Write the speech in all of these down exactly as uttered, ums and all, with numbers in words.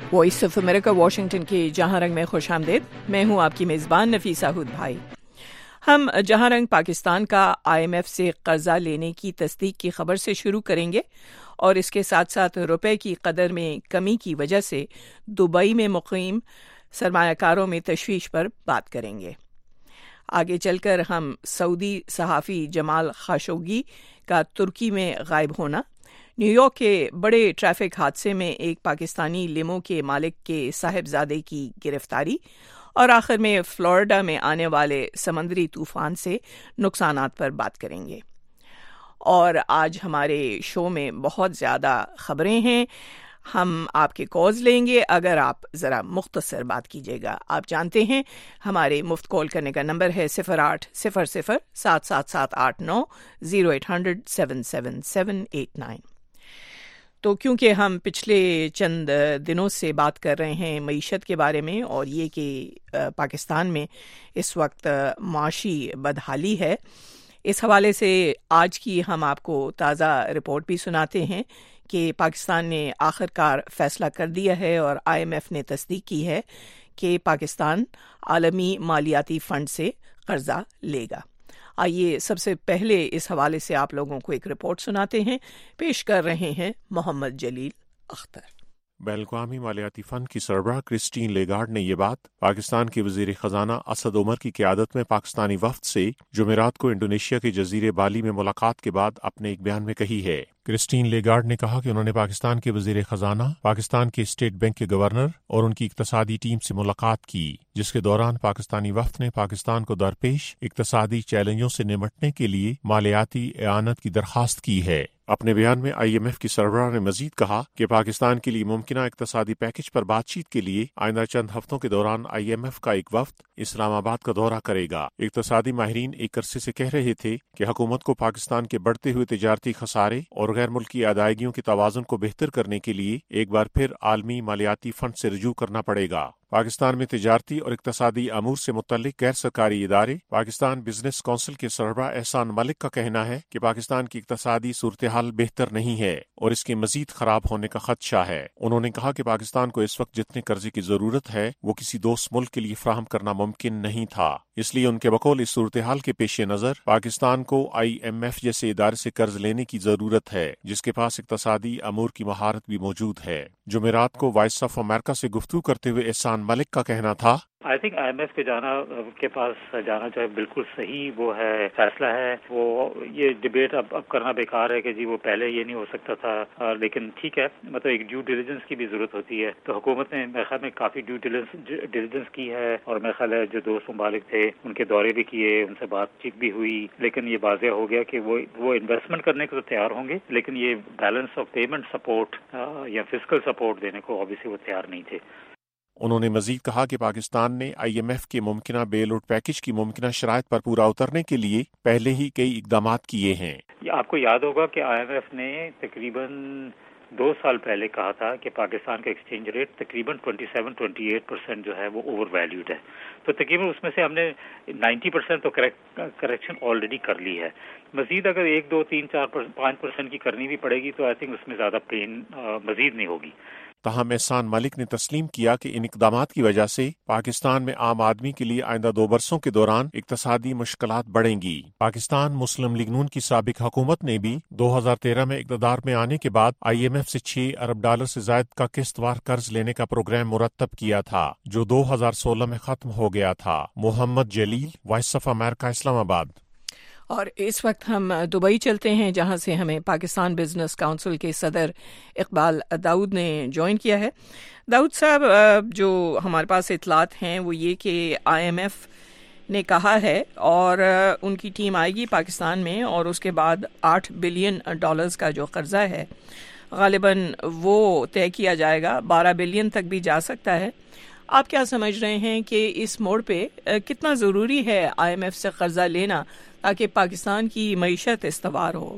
Voice of America Washington کی جہاں رنگ میں خوش آمدید. میں ہوں آپ کی میزبان نفیسہ ہود بھائی. ہم جہاں رنگ پاکستان کا آئی ایم ایف سے قرضہ لینے کی تصدیق کی خبر سے شروع کریں گے اور اس کے ساتھ ساتھ روپے کی قدر میں کمی کی وجہ سے دبئی میں مقیم سرمایہ کاروں میں تشویش پر بات کریں گے. آگے چل کر ہم سعودی صحافی جمال خاشقجی کا ترکی میں غائب ہونا، نیو یارک کے بڑے ٹریفک حادثے میں ایک پاکستانی لیمو کے مالک کے صاحبزادے کی گرفتاری اور آخر میں فلوریڈا میں آنے والے سمندری طوفان سے نقصانات پر بات کریں گے. اور آج ہمارے شو میں بہت زیادہ خبریں ہیں. ہم آپ کے کالز لیں گے اگر آپ ذرا مختصر بات کیجیے گا. آپ جانتے ہیں ہمارے مفت کال کرنے کا نمبر ہے صفر آٹھ صفر صفر سات سات سات آٹھ نو zero eight hundred seven seven seven eight nine. تو کیونکہ ہم پچھلے چند دنوں سے بات کر رہے ہیں معیشت کے بارے میں اور یہ کہ پاکستان میں اس وقت معاشی بدحالی ہے، اس حوالے سے آج کی ہم آپ کو تازہ رپورٹ بھی سناتے ہیں کہ پاکستان نے آخر کار فیصلہ کر دیا ہے اور آئی ایم ایف نے تصدیق کی ہے کہ پاکستان عالمی مالیاتی فنڈ سے قرضہ لے گا. آئیے سب سے پہلے اس حوالے سے آپ لوگوں کو ایک رپورٹ سناتے ہیں. پیش کر رہے ہیں محمد جلیل اختر. بین الاقوامی مالیاتی فنڈ کی سربراہ کرسٹین لیگارڈ نے یہ بات پاکستان کے وزیر خزانہ اسد عمر کی قیادت میں پاکستانی وفد سے جمعرات کو انڈونیشیا کے جزیرے بالی میں ملاقات کے بعد اپنے ایک بیان میں کہی ہے. کرسٹین لیگارڈ نے کہا کہ انہوں نے پاکستان کے وزیر خزانہ، پاکستان کے اسٹیٹ بینک کے گورنر اور ان کی اقتصادی ٹیم سے ملاقات کی، جس کے دوران پاکستانی وفد نے پاکستان کو درپیش اقتصادی چیلنجوں سے نمٹنے کے لیے مالیاتی اعانت کی درخواست کی ہے. اپنے بیان میں آئی ایم ایف کی سربراہ نے مزید کہا کہ پاکستان کے لیے ممکنہ اقتصادی پیکج پر بات چیت کے لیے آئندہ چند ہفتوں کے دوران آئی ایم ایف کا ایک وفد اسلام آباد کا دورہ کرے گا. اقتصادی ماہرین ایک عرصے سے کہہ رہے تھے کہ حکومت کو پاکستان کے بڑھتے ہوئے تجارتی خسارے اور غیر ملکی ادائیگیوں کے توازن کو بہتر کرنے کے لیے ایک بار پھر عالمی مالیاتی فنڈ سے رجوع کرنا پڑے گا. پاکستان میں تجارتی اور اقتصادی امور سے متعلق غیر سرکاری ادارے پاکستان بزنس کونسل کے سربراہ احسان ملک کا کہنا ہے کہ پاکستان کی اقتصادی صورتحال بہتر نہیں ہے اور اس کے مزید خراب ہونے کا خدشہ ہے. انہوں نے کہا کہ پاکستان کو اس وقت جتنے قرضے کی ضرورت ہے وہ کسی دوست ملک کے لیے فراہم کرنا ممکن نہیں تھا، اس لیے ان کے بقول اس صورتحال کے پیش نظر پاکستان کو آئی ایم ایف جیسے ادارے سے قرض لینے کی ضرورت ہے جس کے پاس اقتصادی امور کی مہارت بھی موجود ہے. جمعرات کو وائس آف امریکہ سے گفتگو کرتے ہوئے احسان ملک کا کہنا تھا، I think I M F کے جانا کے پاس جانا جو ہے بالکل صحیح وہ ہے فیصلہ ہے. وہ یہ ڈبیٹ اب اب کرنا بیکار ہے کہ جی وہ پہلے یہ نہیں ہو سکتا تھا، لیکن ٹھیک ہے، مطلب ایک ڈیو ڈیلیجنس کی بھی ضرورت ہوتی ہے. تو حکومت نے میرے خیال میں کافی ڈیو ڈیلیجنس کی ہے اور میرے خیال ہے جو دوست ممالک تھے ان کے دورے بھی کیے، ان سے بات چیت بھی ہوئی، لیکن یہ واضح ہو گیا کہ وہ وہ انویسٹمنٹ کرنے کو تو تیار ہوں گے لیکن یہ بیلنس آف پیمنٹ سپورٹ یا فزیکل سپورٹ دینے کو اوبیسلی وہ تیار نہیں تھے. انہوں نے مزید کہا کہ پاکستان نے آئی ایم ایف کے ممکنہ بیل آؤٹ پیکج کی ممکنہ شرائط پر پورا اترنے کے لیے پہلے ہی کئی اقدامات کیے ہیں. آپ کو یاد ہوگا کہ آئی ایم ایف نے تقریباً دو سال پہلے کہا تھا کہ پاکستان کا ایکسچینج ریٹ تقریباً سینتیس اٹھائیس پرسینٹ جو ہے وہ اوور ویلیوڈ ہے. تو تقریباً اس میں سے ہم نے نائنٹی پرسینٹ تو کریکشن آلریڈی کر لی ہے. مزید اگر ایک دو تین چار پانچ پرسینٹ کی کرنی بھی پڑے گی تو آئی تھنک اس میں زیادہ پین مزید نہیں ہوگی. تاہم احسان ملک نے تسلیم کیا کہ ان اقدامات کی وجہ سے پاکستان میں عام آدمی کے لیے آئندہ دو برسوں کے دوران اقتصادی مشکلات بڑھیں گی. پاکستان مسلم لیگ نون کی سابق حکومت نے بھی دو ہزار تیرہ میں اقتدار میں آنے کے بعد آئی ایم ایف سے چھ ارب ڈالر سے زائد کا قسط وار قرض لینے کا پروگرام مرتب کیا تھا جو دو ہزار سولہ میں ختم ہو گیا تھا. محمد جلیل، وائس آف امریکہ، اسلام آباد. اور اس وقت ہم دبئی چلتے ہیں جہاں سے ہمیں پاکستان بزنس کونسل کے صدر اقبال داؤد نے جوائن کیا ہے. داؤد صاحب، جو ہمارے پاس اطلاعات ہیں وہ یہ کہ آئی ایم ایف نے کہا ہے اور ان کی ٹیم آئے گی پاکستان میں اور اس کے بعد آٹھ بلین ڈالرز کا جو قرضہ ہے غالباً وہ طے کیا جائے گا، بارہ بلین تک بھی جا سکتا ہے. آپ کیا سمجھ رہے ہیں کہ اس موڑ پہ کتنا ضروری ہے آئی ایم ایف سے قرضہ لینا تاکہ پاکستان کی معیشت استوار ہو؟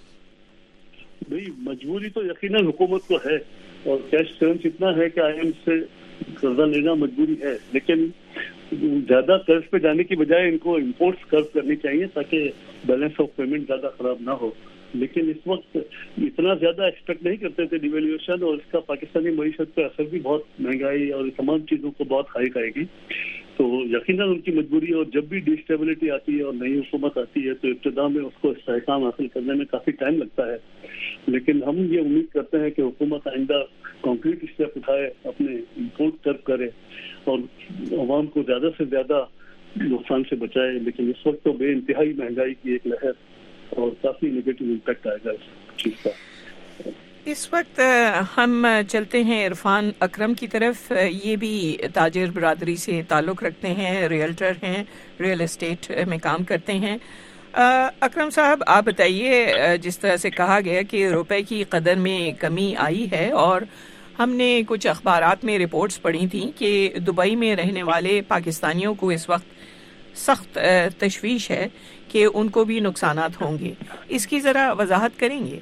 بھئی مجبوری تو یقیناً حکومت کو ہے اور کیش کرنس اتنا ہے کہ آئی ایم ایف سے قرضہ لینا مجبوری ہے، لیکن زیادہ قرض پہ جانے کی بجائے ان کو امپورٹس قرض کرنی چاہیے تاکہ بیلنس آف پیمنٹ زیادہ خراب نہ ہو. लेकिन इस वक्त इतना ज्यादा एक्सपेक्ट नहीं करते थे डिवेल्यूएशन, और इसका पाकिस्तानी मईशत पे असर भी बहुत, महंगाई और तमाम चीजों को बहुत हाइक आएगी। तो यकीनन उनकी मजबूरी है, और जब भी डिस्टेबिलिटी आती है और नई हुकूमत आती है तो इब्तिदा में उसको इस्तेहकाम हासिल करने में काफी टाइम लगता है। लेकिन हम ये उम्मीद करते हैं कि हुकूमत आइंदा कॉन्क्रीट स्टेप उठाए, अपने इम्पोर्ट कर्व करे और अवाम को ज्यादा से ज्यादा नुकसान से बचाए। लेकिन इस वक्त तो बे इंतहाई महंगाई की एक लहर और काफी नेगेटिव इम्पैक्ट आएगा इस चीज का। इस वक्त हम चलते हैं इरफान अकरम की तरफ। ये भी ताजिर बरादरी से ताल्लुक़ रखते हैं, रियल्टर हैं, रियल एस्टेट में काम करते हैं। अकरम साहब, आप बताइए, जिस तरह से कहा गया कि रुपए की कदर में कमी आई है, और हमने कुछ अखबारात में रिपोर्ट्स पढ़ी थी कि दुबई में रहने वाले पाकिस्तानियों को इस वक्त सख्त तशवीश है कि उनको भी नुकसानात होंगे। इसकी ज़रा वजाहत करेंगे?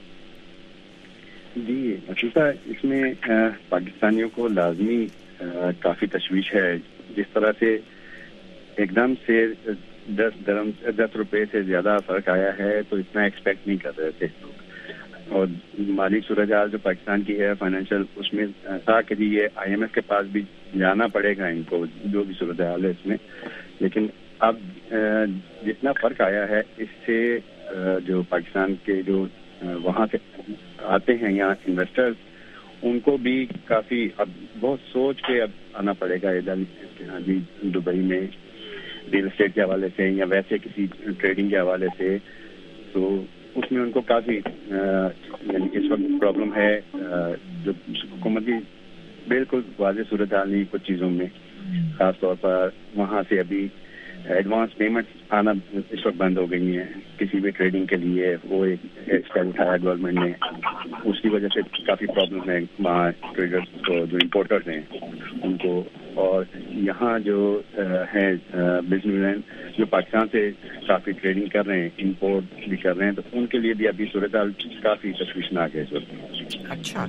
जी नफीसा, इसमें पाकिस्तानियों को लाजमी काफ़ी तशवीश है। जिस तरह से एकदम से दस दरम दस रुपए से ज़्यादा फ़र्क आया है तो इतना एक्सपेक्ट नहीं कर रहे थे लोग। और माली सूरत हाल जो पाकिस्तान की है फाइनेंशियल, उसमें था कि जी ये आई एम एफ के पास भी जाना पड़ेगा इनको, जो भी सूरत हाल है इसमें। लेकिन अब जितना फ़र्क आया है इससे जो पाकिस्तान के जो वहाँ से आते हैं यहाँ इन्वेस्टर्स, उनको भी काफ़ी अब बहुत सोच के अब आना पड़ेगा इधर जी दुबई में रियल एस्टेट के हवाले से या वैसे किसी ट्रेडिंग के हवाले से। तो उसमें उनको काफ़ी यानी इस वक्त प्रॉब्लम है। जो हुकूमत की बिल्कुल वाज़ेह सूरत हाल नहीं कुछ चीज़ों में, ख़ास तौर पर वहाँ से अभी एडवांस पेमेंट आना इस वक्त बंद हो गई हैं किसी भी ट्रेडिंग के लिए। वो एक स्टेप उठाया गवर्नमेंट ने, उसकी वजह से काफ़ी प्रॉब्लम है वहाँ ट्रेडर्स को, जो इम्पोर्टर्स हैं उनको। और यहाँ जो है बिजनेसमैन जो पाकिस्तान से काफ़ी ट्रेडिंग कर रहे हैं, इंपोर्ट भी कर रहे हैं, तो उनके लिए भी अभी सूरत हाल काफ़ी तशवीशनाक है इस वक्त। अच्छा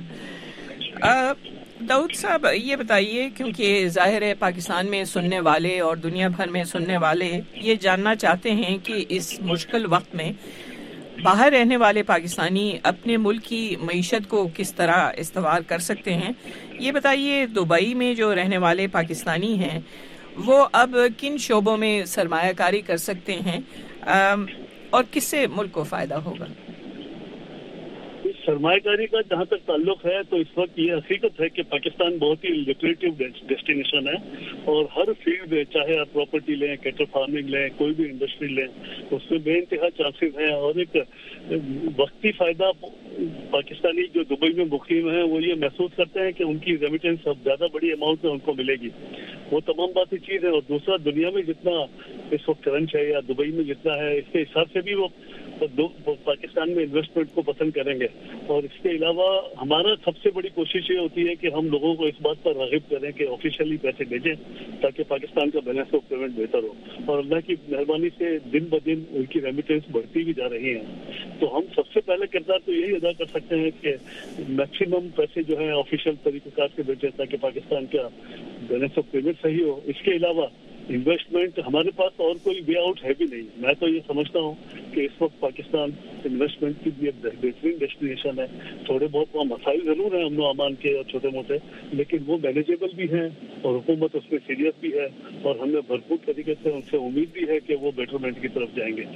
दाऊद साहब, ये बताइए, क्योंकि जाहिर है पाकिस्तान में सुनने वाले और दुनिया भर में सुनने वाले ये जानना चाहते हैं कि इस मुश्किल वक्त में बाहर रहने वाले पाकिस्तानी अपने मुल्क की मईशत को किस तरह इस्तेमाल कर सकते हैं। ये बताइए, दुबई में जो रहने वाले पाकिस्तानी हैं वो अब किन शोबों में सरमायाकारी कर सकते हैं और किससे मुल्क को फ़ायदा होगा? सरमायाकारी का जहाँ तक ताल्लुक है तो इस वक्त ये हकीकत है कि पाकिस्तान बहुत ही लुक्रेटिव डेस्टिनेशन है, और हर फील्ड में, चाहे आप प्रॉपर्टी लें, कैटल फार्मिंग लें, कोई भी इंडस्ट्री लें, उसमें बेइंतहा चांसेस हैं। और एक वक्ती फायदा पाकिस्तानी जो दुबई में मुकीम है वो ये महसूस करते हैं कि उनकी रेमिटेंस अब ज्यादा बड़ी अमाउंट में उनको मिलेगी। वो तमाम बातें चीज है। और दूसरा, दुनिया में जितना इस वक्त करंट है या दुबई में जितना है, इसके हिसाब से भी वो तो पाकिस्तान में इन्वेस्टमेंट को पसंद करेंगे। और इसके अलावा हमारा सबसे बड़ी कोशिश ये होती है कि हम लोगों को इस बात पर राग़िब करें कि ऑफिशियली पैसे भेजें ताकि पाकिस्तान का बैलेंस ऑफ पेमेंट बेहतर हो। और अल्लाह की मेहरबानी से दिन ब दिन उनकी रेमिटेंस बढ़ती भी जा रही है। तो हम सबसे पहले किरदार तो यही अदा कर सकते हैं कि मैक्सिमम पैसे जो है ऑफिशियल तरीक़ेकार से भेजें ताकि पाकिस्तान का बैलेंस ऑफ पेमेंट सही हो। इसके अलावा इन्वेस्टमेंट, हमारे पास और कोई वे आउट है भी नहीं। मैं तो ये समझता हूँ कि इस वक्त पाकिस्तान इन्वेस्टमेंट की भी एक बेहतरीन डेस्टिनेशन है। थोड़े बहुत वहाँ मसाइल जरूर हैं अमन अमान के और छोटे मोटे, लेकिन वो मैनेजेबल भी हैं और हुकूमत उसमें सीरियस भी है, और हमें भरपूर तरीके से उनसे उम्मीद भी है कि वो बेटरमेंट की तरफ जाएंगे।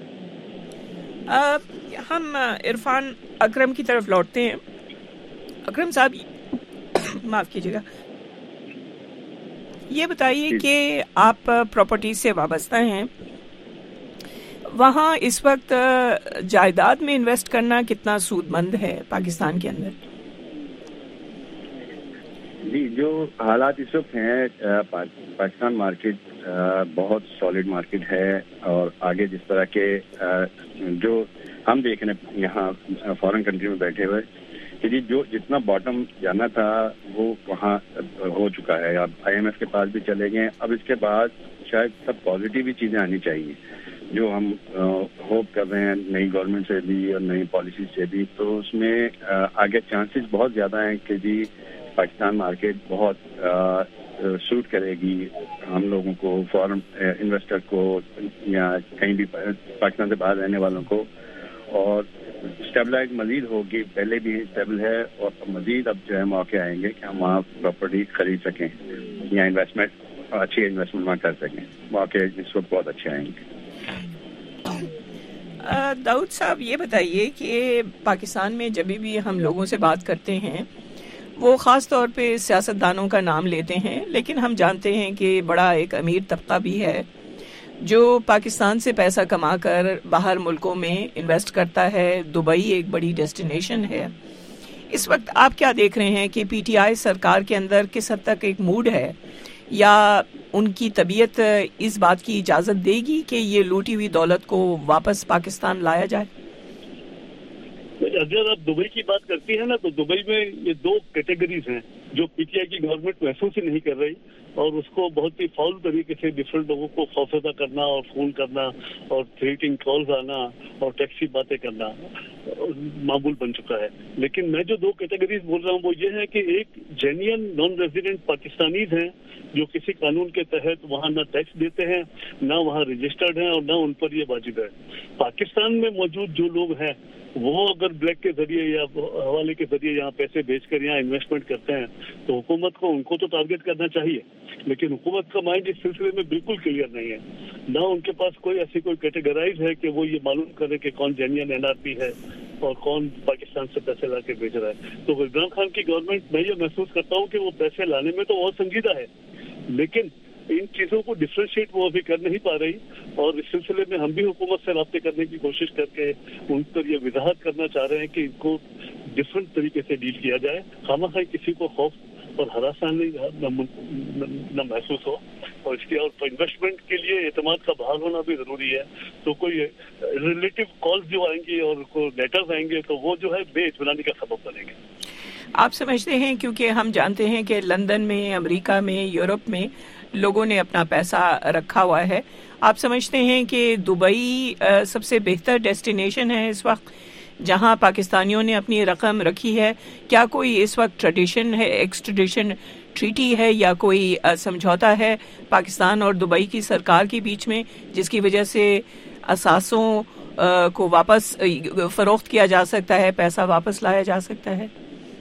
आ, हम इरफान अकरम की तरफ लौटते हैं। अकरम साहब, माफ़ कीजिएगा, ये बताइए कि आप प्रॉपर्टी से वाबस्ता हैं, वहाँ इस वक्त जायदाद में इन्वेस्ट करना कितना सूदमंद है पाकिस्तान के अंदर? जी, जो हालात इस वक्त हैं, पाकिस्तान मार्केट बहुत सॉलिड मार्केट है, और आगे जिस तरह के जो हम देख रहे हैं यहाँ फॉरेन कंट्री में बैठे हुए कि जी जो जितना बॉटम जाना था वो वहाँ हो चुका है। अब आई एम एफ के पास भी चले गए। अब इसके बाद शायद सब पॉजिटिव ही चीज़ें आनी चाहिए जो हम होप कर रहे हैं नई गवर्नमेंट से भी और नई पॉलिसी से भी। तो उसमें आ, आगे चांसेस बहुत ज़्यादा हैं कि जी पाकिस्तान मार्केट बहुत सूट करेगी हम लोगों को, फॉरेन इन्वेस्टर को या कहीं भी पाकिस्तान से बाहर रहने वालों को। और اسٹیبلائز مزید ہوگی، پہلے بھی اسٹیبل ہے اور مزید اب جو ہے موقع آئیں گے کہ ہم وہاں پراپرٹی خرید سکیں یا انویسٹمنٹ اچھی انویسٹمنٹ وہاں کر سکیں. موقع اس وقت بہت اچھے آئیں گے. داؤد صاحب یہ بتائیے کہ پاکستان میں جب بھی ہم لوگوں سے بات کرتے ہیں وہ خاص طور پہ سیاستدانوں کا نام لیتے ہیں، لیکن ہم جانتے ہیں کہ بڑا ایک امیر طبقہ بھی ہے جو پاکستان سے پیسہ کما کر باہر ملکوں میں انویسٹ کرتا ہے. دبئی ایک بڑی ڈیسٹینیشن ہے. اس وقت آپ کیا دیکھ رہے ہیں کہ پی ٹی آئی سرکار کے اندر کس حد تک ایک موڈ ہے یا ان کی طبیعت اس بات کی اجازت دے گی کہ یہ لوٹی ہوئی دولت کو واپس پاکستان لایا جائے؟ اگر آپ دبئی کی بات کرتی ہیں نا تو دبئی میں یہ دو کیٹیگریز ہیں جو پی ٹی آئی کی گورنمنٹ محسوس ہی نہیں کر رہی اور اس کو بہت ہی فاؤل طریقے سے ڈفرینٹ لوگوں کو خوفزدہ کرنا اور فون کرنا اور تھریٹنگ کالز آنا اور ٹیکسی باتیں کرنا معمول بن چکا ہے. لیکن میں جو دو کیٹیگریز بول رہا ہوں وہ یہ ہے کہ ایک جینین نان ریزیڈنٹ پاکستانیز ہیں جو کسی قانون کے تحت وہاں نہ ٹیکس دیتے ہیں نہ وہاں رجسٹرڈ ہیں اور نہ ان پر یہ واجب ہے. پاکستان میں موجود جو لوگ ہیں وہ اگر بلیک کے ذریعے یا حوالے کے ذریعے یہاں پیسے بیچ کر یہاں انویسٹمنٹ کرتے ہیں تو حکومت کو ان کو تو ٹارگٹ کرنا چاہیے، لیکن حکومت کا مائنڈ اس سلسلے میں بالکل کلیئر نہیں ہے. نہ ان کے پاس کوئی ایسی کوئی کیٹیگرائز ہے کہ وہ یہ معلوم کرے کہ کون جینین این آر پی ہے اور کون پاکستان سے پیسے لا کے بیچ رہا ہے. تو عمران خان کی گورنمنٹ میں یہ محسوس کرتا ہوں کہ وہ پیسے لانے میں تو بہت سنجیدہ ہے، لیکن ان چیزوں کو ڈفرینشیٹ وہ ابھی کر نہیں پا رہی اور اس سلسلے میں ہم بھی حکومت سے رابطے کرنے کی کوشش کر کے ان پر یہ وضاحت کرنا چاہ رہے ہیں کہ ان کو ڈفرینٹ طریقے سے ڈیل کیا جائے، خامخواہ کسی کو خوف اور ہراسانی نہ محسوس ہو اور اس کی اور انویسٹمنٹ کے لیے اعتماد کا بحال ہونا بھی ضروری ہے. تو کوئی ریلیٹو کالز جو آئیں گی اور کوئی لیٹرز آئیں گے تو وہ جو ہے بے اطمینانی کا سبب بنے گے. آپ سمجھتے ہیں کیونکہ ہم جانتے ہیں کہ لندن میں، امریکہ میں، یورپ میں لوگوں نے اپنا پیسہ رکھا ہوا ہے، آپ سمجھتے ہیں کہ دبئی سب سے بہتر ڈیسٹینیشن ہے اس وقت جہاں پاکستانیوں نے اپنی رقم رکھی ہے؟ کیا کوئی اس وقت ٹریڈیشن ہے، ایکسٹریڈیشن ٹریٹی ہے یا کوئی سمجھوتا ہے پاکستان اور دبئی کی سرکار کے بیچ میں جس کی وجہ سے اثاثوں کو واپس فروخت کیا جا سکتا ہے، پیسہ واپس لایا جا سکتا ہے؟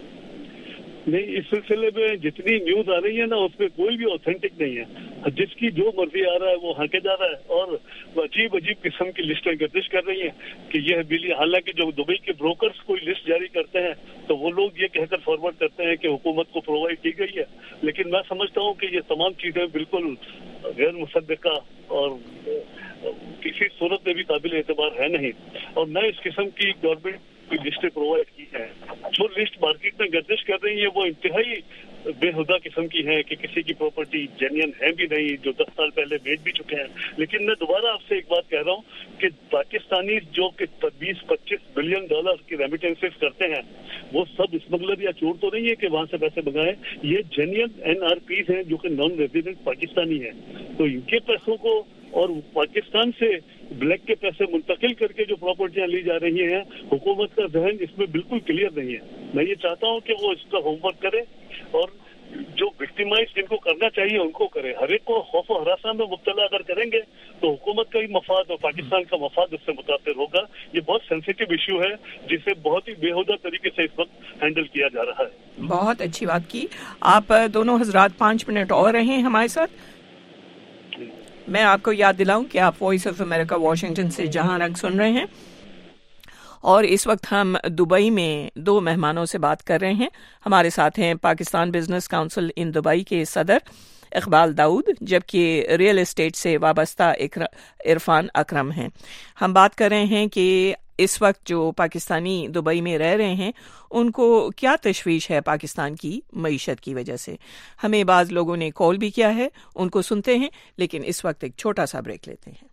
نہیں، اس سلسلے میں جتنی نیوز آ رہی ہے نا اس میں کوئی بھی اوتھینٹک نہیں ہے. جس کی جو مرضی آ رہا ہے وہ ہانکے جا رہا ہے اور عجیب عجیب قسم کی لسٹیں گردش کر رہی ہیں کہ یہ بلی، حالانکہ جو دبئی کے بروکرز کوئی لسٹ جاری کرتے ہیں تو وہ لوگ یہ کہہ کر فارورڈ کرتے ہیں کہ حکومت کو پرووائڈ کی گئی ہے، لیکن میں سمجھتا ہوں کہ یہ تمام چیزیں بالکل غیر مصدقہ اور کسی صورت میں بھی قابل اعتبار ہے نہیں اور نہ اس قسم کی گورنمنٹ کوئی لسٹیں پرووائڈ کی ہیں. جو لسٹ مارکیٹ میں گردش کر رہی ہیں وہ انتہائی بے ہودہ قسم کی ہے کہ کسی کی پراپرٹی جینین ہے بھی نہیں، جو دس سال پہلے بیچ بھی چکے ہیں. لیکن میں دوبارہ آپ سے ایک بات کہہ رہا ہوں کہ پاکستانی جو کہ بیس پچیس بلین ڈالر کی ریمیٹنسز کرتے ہیں وہ سب اسمگلر یا چور تو نہیں ہے کہ وہاں سے پیسے منگائیں. یہ جینین این آر پیز ہیں جو کہ نان ریزیڈنٹ پاکستانی ہیں، تو ان کے پیسوں کو اور پاکستان سے بلیک کے پیسے منتقل کر کے جو پراپرٹیاں لی جا رہی ہیں، حکومت کا ذہن اس میں بالکل کلیئر نہیں ہے. میں یہ چاہتا ہوں کہ وہ اس کا ہوم ورک کرے اور جو وکٹیمائز جن کو کرنا چاہیے ان کو کرے. ہر ایک کو خوف و ہراساں میں مبتلا اگر کریں گے تو حکومت کا ہی مفاد اور پاکستان کا مفاد اس سے متاثر ہوگا. یہ بہت سینسیٹیو ایشو ہے جسے بہت ہی بےہودہ طریقے سے اس وقت ہینڈل کیا جا رہا ہے. بہت اچھی بات کی آپ دونوں حضرات. پانچ منٹ اور رہیں ہمارے ساتھ. میں آپ کو یاد دلاؤں کہ آپ وائس آف امریکہ واشنگٹن سے جہاں رنگ سن رہے ہیں اور اس وقت ہم دبئی میں دو مہمانوں سے بات کر رہے ہیں. ہمارے ساتھ ہیں Pakistan business council in Dubai کے صدر اقبال داؤد، جبکہ ریئل اسٹیٹ سے وابستہ عرفان اکرم ہیں. ہم بات کر رہے ہیں کہ اس وقت جو پاکستانی دبئی میں رہ رہے ہیں ان کو کیا تشویش ہے پاکستان کی معیشت کی وجہ سے. ہمیں بعض لوگوں نے کال بھی کیا ہے، ان کو سنتے ہیں، لیکن اس وقت ایک چھوٹا سا بریک لیتے ہیں.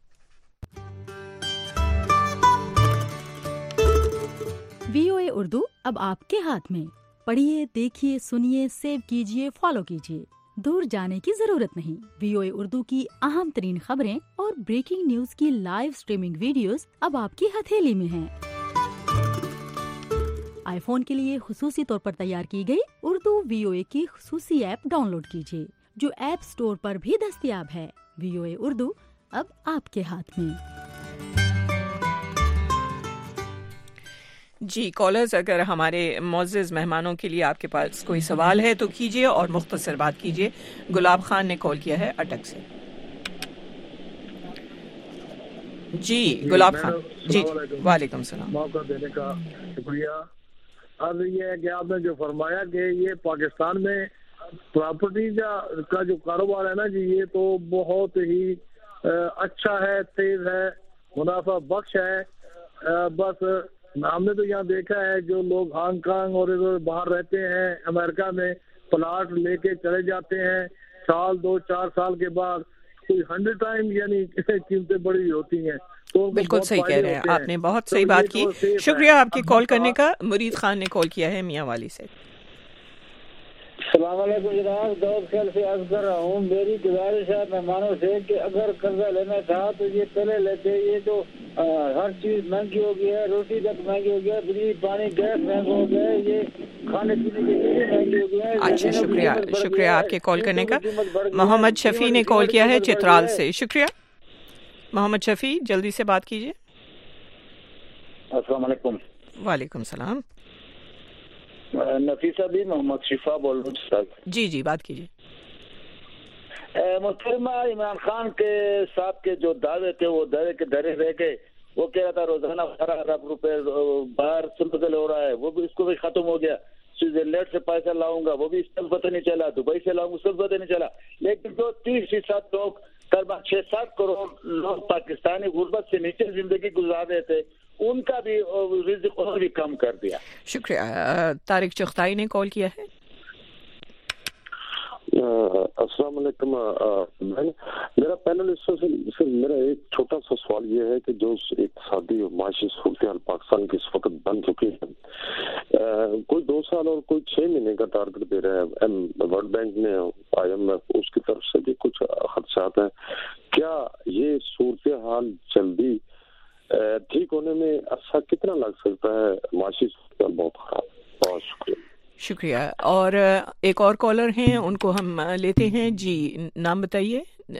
وی او اے اردو اب آپ کے ہاتھ میں. پڑھیے، دیکھیے، سنیے، سیو کیجیے، فالو کیجیے. دور جانے کی ضرورت نہیں. وی او اے اردو کی اہم ترین خبریں اور بریکنگ نیوز کی لائیو سٹریمنگ ویڈیوز اب آپ کی ہتھیلی میں ہیں. آئی فون کے لیے خصوصی طور پر تیار کی گئی اردو وی او اے کی خصوصی ایپ ڈاؤن لوڈ کیجیے جو ایپ سٹور پر بھی دستیاب ہے. وی او اے اردو اب آپ کے ہاتھ میں. جی کالرز، اگر ہمارے معزز مہمانوں کے لیے آپ کے پاس کوئی سوال ہے تو کیجیے اور مختصر بات کیجیے. گلاب خان نے کال کیا ہے اٹک سے. جی گلاب خان. جی وعلیکم السلام. موقع دینے کا شکریہ. اب یہ ہے کہ آپ نے جو فرمایا کہ یہ پاکستان میں پراپرٹی کا جو کاروبار ہے نا جی، یہ تو بہت ہی اچھا ہے، تیز ہے، منافع بخش ہے. بس ہم نے تو یہاں دیکھا ہے جو لوگ ہانگ کانگ اور ادھر باہر رہتے ہیں امریکہ میں، پلاٹ لے کے چلے جاتے ہیں، سال دو چار سال کے بعد کوئی ہنڈریڈ ٹائم یعنی قیمتیں بڑی ہوتی ہیں. تو بالکل صحیح کہہ رہے ہیں آپ نے، بہت صحیح بات کی. شکریہ آپ کی کال کرنے کا. مرید خان نے کال کیا ہے میاں والی سے. السلام علیکم جناب، دعوت خیل سے عرض کر رہا ہوں. میری گزارش ہے مہمانوں سے کہ اگر قرضہ لینا تھا تو یہ پہلے لیتے. یہ تو ہر چیز مہنگی ہو گئی ہے، روٹی تک مہنگی ہو گیا ہے، بجلی پانی گیس مہنگا ہو گیا ہے، یہ کھانے پینے کی چیزیں مہنگی ہو گئی ہیں. اچھا شکریہ شکریہ آپ کے کال کرنے کا. محمد شفیع نے کال کیا ہے چترال سے. شکریہ محمد شفیع، جلدی سے بات کیجیے. السلام علیکم. وعلیکم السلام. نفیسہ بھی محمد شفا بول رہا ہوں. جی جی بات کیجیے. محترمہ عمران خان کے صاحب کے جو دعوے تھے وہ دعوے کے دھرے رہ گئے. وہ کہہ رہا تھا روزانہ بارہ ارب روپے باہر سے بدل ہو رہا ہے، وہ بھی اس کو بھی ختم ہو گیا. سوئٹزرلینڈ سے پیسہ لاؤں گا وہ بھی اس پتہ نہیں چلا، دبئی سے لاؤں گا اس پتہ نہیں چلا. لیکن جو تیس فیصد لوگ تقریباً چھ سات کروڑ لوگ پاکستانی غربت سے نیچے زندگی گزار رہے تھے، ان کا بھی رزق اور بھی کم کر دیا. شکریہ. طارق چغتائی نے کال کیا ہے. السلام علیکم. میرا پینل اس سے میرا ایک چھوٹا سا سوال یہ ہے کہ جو اقتصادی اور معاشی صورتحال پاکستان کی اس وقت بن چکی ہے، کوئی دو سال اور کوئی چھ مہینے کا ٹارگٹ دے رہے ہیں ورلڈ بینک نے، آئی ایم ایف، اس کی طرف سے بھی کچھ خدشات ہیں. کیا یہ صورتحال جلدی ٹھیک ہونے میں عرصہ کتنا لگ سکتا ہے؟ معاشی صورتحال بہت خراب. بہت شکریہ. شکریہ. اور ایک اور کالر ہیں، ان کو ہم لیتے ہیں. جی نام بتائیے.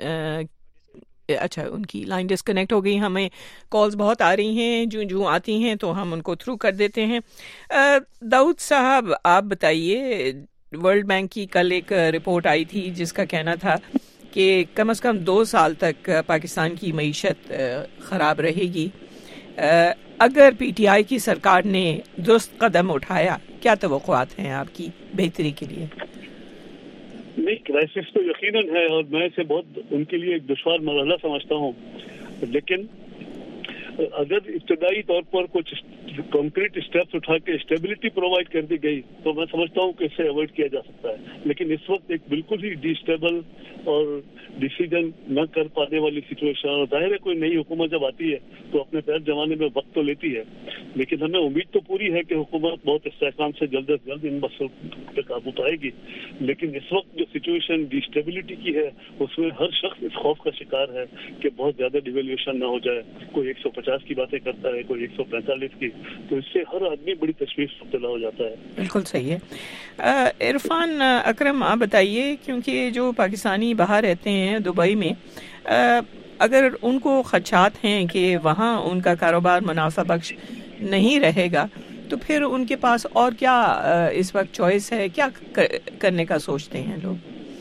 اچھا ان کی لائن ڈسکنیکٹ ہو گئی. ہمیں کالز بہت آ رہی ہیں، جو جو آتی ہیں تو ہم ان کو تھرو کر دیتے ہیں. داؤد صاحب آپ بتائیے، ورلڈ بینک کی کل ایک رپورٹ آئی تھی جس کا کہنا تھا کہ کم از کم دو سال تک پاکستان کی معیشت خراب رہے گی. اگر پی ٹی آئی کی سرکار نے درست قدم اٹھایا، کیا توقعات ہیں آپ کی بہتری کے لیے؟ نہیں، کرائسس تو یقیناً ہے اور میں اسے بہت ان کے لیے ایک دشوار مرحلہ سمجھتا ہوں. لیکن اگر ابتدائی طور پر کچھ کنکریٹ اسٹیپس اٹھا کے اسٹیبلٹی پرووائڈ کر دی گئی تو میں سمجھتا ہوں کہ اسے اوائڈ کیا جا سکتا ہے. لیکن اس وقت ایک بالکل ہی ڈی اسٹیبل اور ڈیسیجن نہ کر پانے والی سچویشن، اور ظاہر ہے کوئی نئی حکومت جب آتی ہے تو اپنے پیر جمانے میں وقت تو لیتی ہے، لیکن ہمیں امید تو پوری ہے کہ حکومت بہت استحکام سے جلد از جلد ان مسئلوں پہ قابو پائے گی. لیکن اس وقت جو سچویشن ڈی اسٹیبلٹی کی ہے اس میں ہر شخص اس خوف کا شکار ہے کہ بہت زیادہ ڈیویلیوشن نہ ہو جائے. کوئی ایک سو پچاس کی باتیں کرتا ہے، کوئی ایک سو پینتالیس کی، تو اس سے ہر آدمی بڑی تشویش مبتلا ہو جاتا ہے. بالکل صحیح ہے. عرفان اکرم آپ بتائیے، کیونکہ جو پاکستانی باہر رہتے ہیں دبئی میں، اگر ان کو خدشات ہیں کہ وہاں ان کا کاروبار منافع بخش نہیں رہے گا تو پھر ان کے پاس اور کیا اس وقت چوائس ہے؟ کیا کرنے کا سوچتے ہیں لوگ؟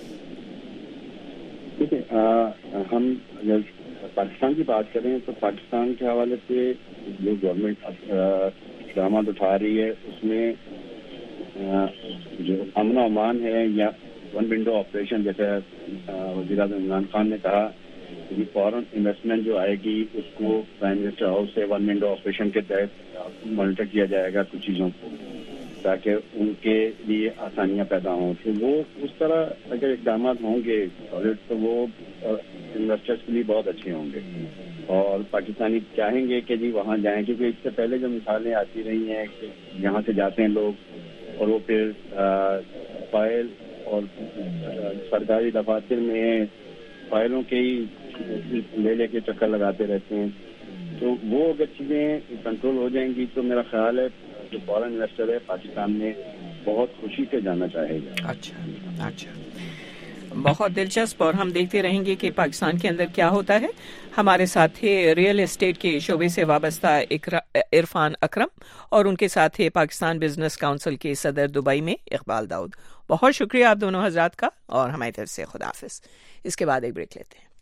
ہم اگر پاکستان کی بات کریں تو پاکستان کے حوالے سے جو گورنمنٹ اقدامات اٹھا رہی ہے اس میں جو امن و امان ہے یا ون ونڈو آپریشن، جیسے وزیر اعظم عمران خان نے کہا کہ فورن انویسٹمنٹ جو آئے گی اس کو پرائم منسٹر ہاؤس سے ون ونڈو آپریشن کے تحت مانیٹر کیا جائے گا کچھ چیزوں کو، تاکہ ان کے لیے آسانیاں پیدا ہوں. تو وہ اس طرح اگر اقدامات ہوں گے تو وہ انویسٹرس کے لیے بہت اچھے ہوں گے، اور پاکستانی چاہیں گے کہ جی وہاں جائیں، کیونکہ اس سے پہلے جو مثالیں آتی رہی ہیں کہ یہاں سے جاتے ہیں لوگ اور وہ پھر فائل اور سرکاری دفاتر میں فائلوں کے ہی لے لے کے چکر لگاتے رہتے ہیں. تو وہ اگر چیزیں کنٹرول ہو جائیں گی تو میرا خیال ہے جو فارن انویسٹر ہے پاکستان میں بہت خوشی سے جانا چاہے گا. اچھا اچھا بہت دلچسپ، اور ہم دیکھتے رہیں گے کہ پاکستان کے اندر کیا ہوتا ہے. ہمارے ساتھ تھے ریئل اسٹیٹ کے شعبے سے وابستہ عرفان اکرم، اور ان کے ساتھ تھے پاکستان بزنس کونسل کے صدر دبئی میں اقبال داؤد. بہت شکریہ آپ دونوں حضرات کا، اور ہماری طرف سے خدا حافظ. اس کے بعد ایک بریک لیتے ہیں.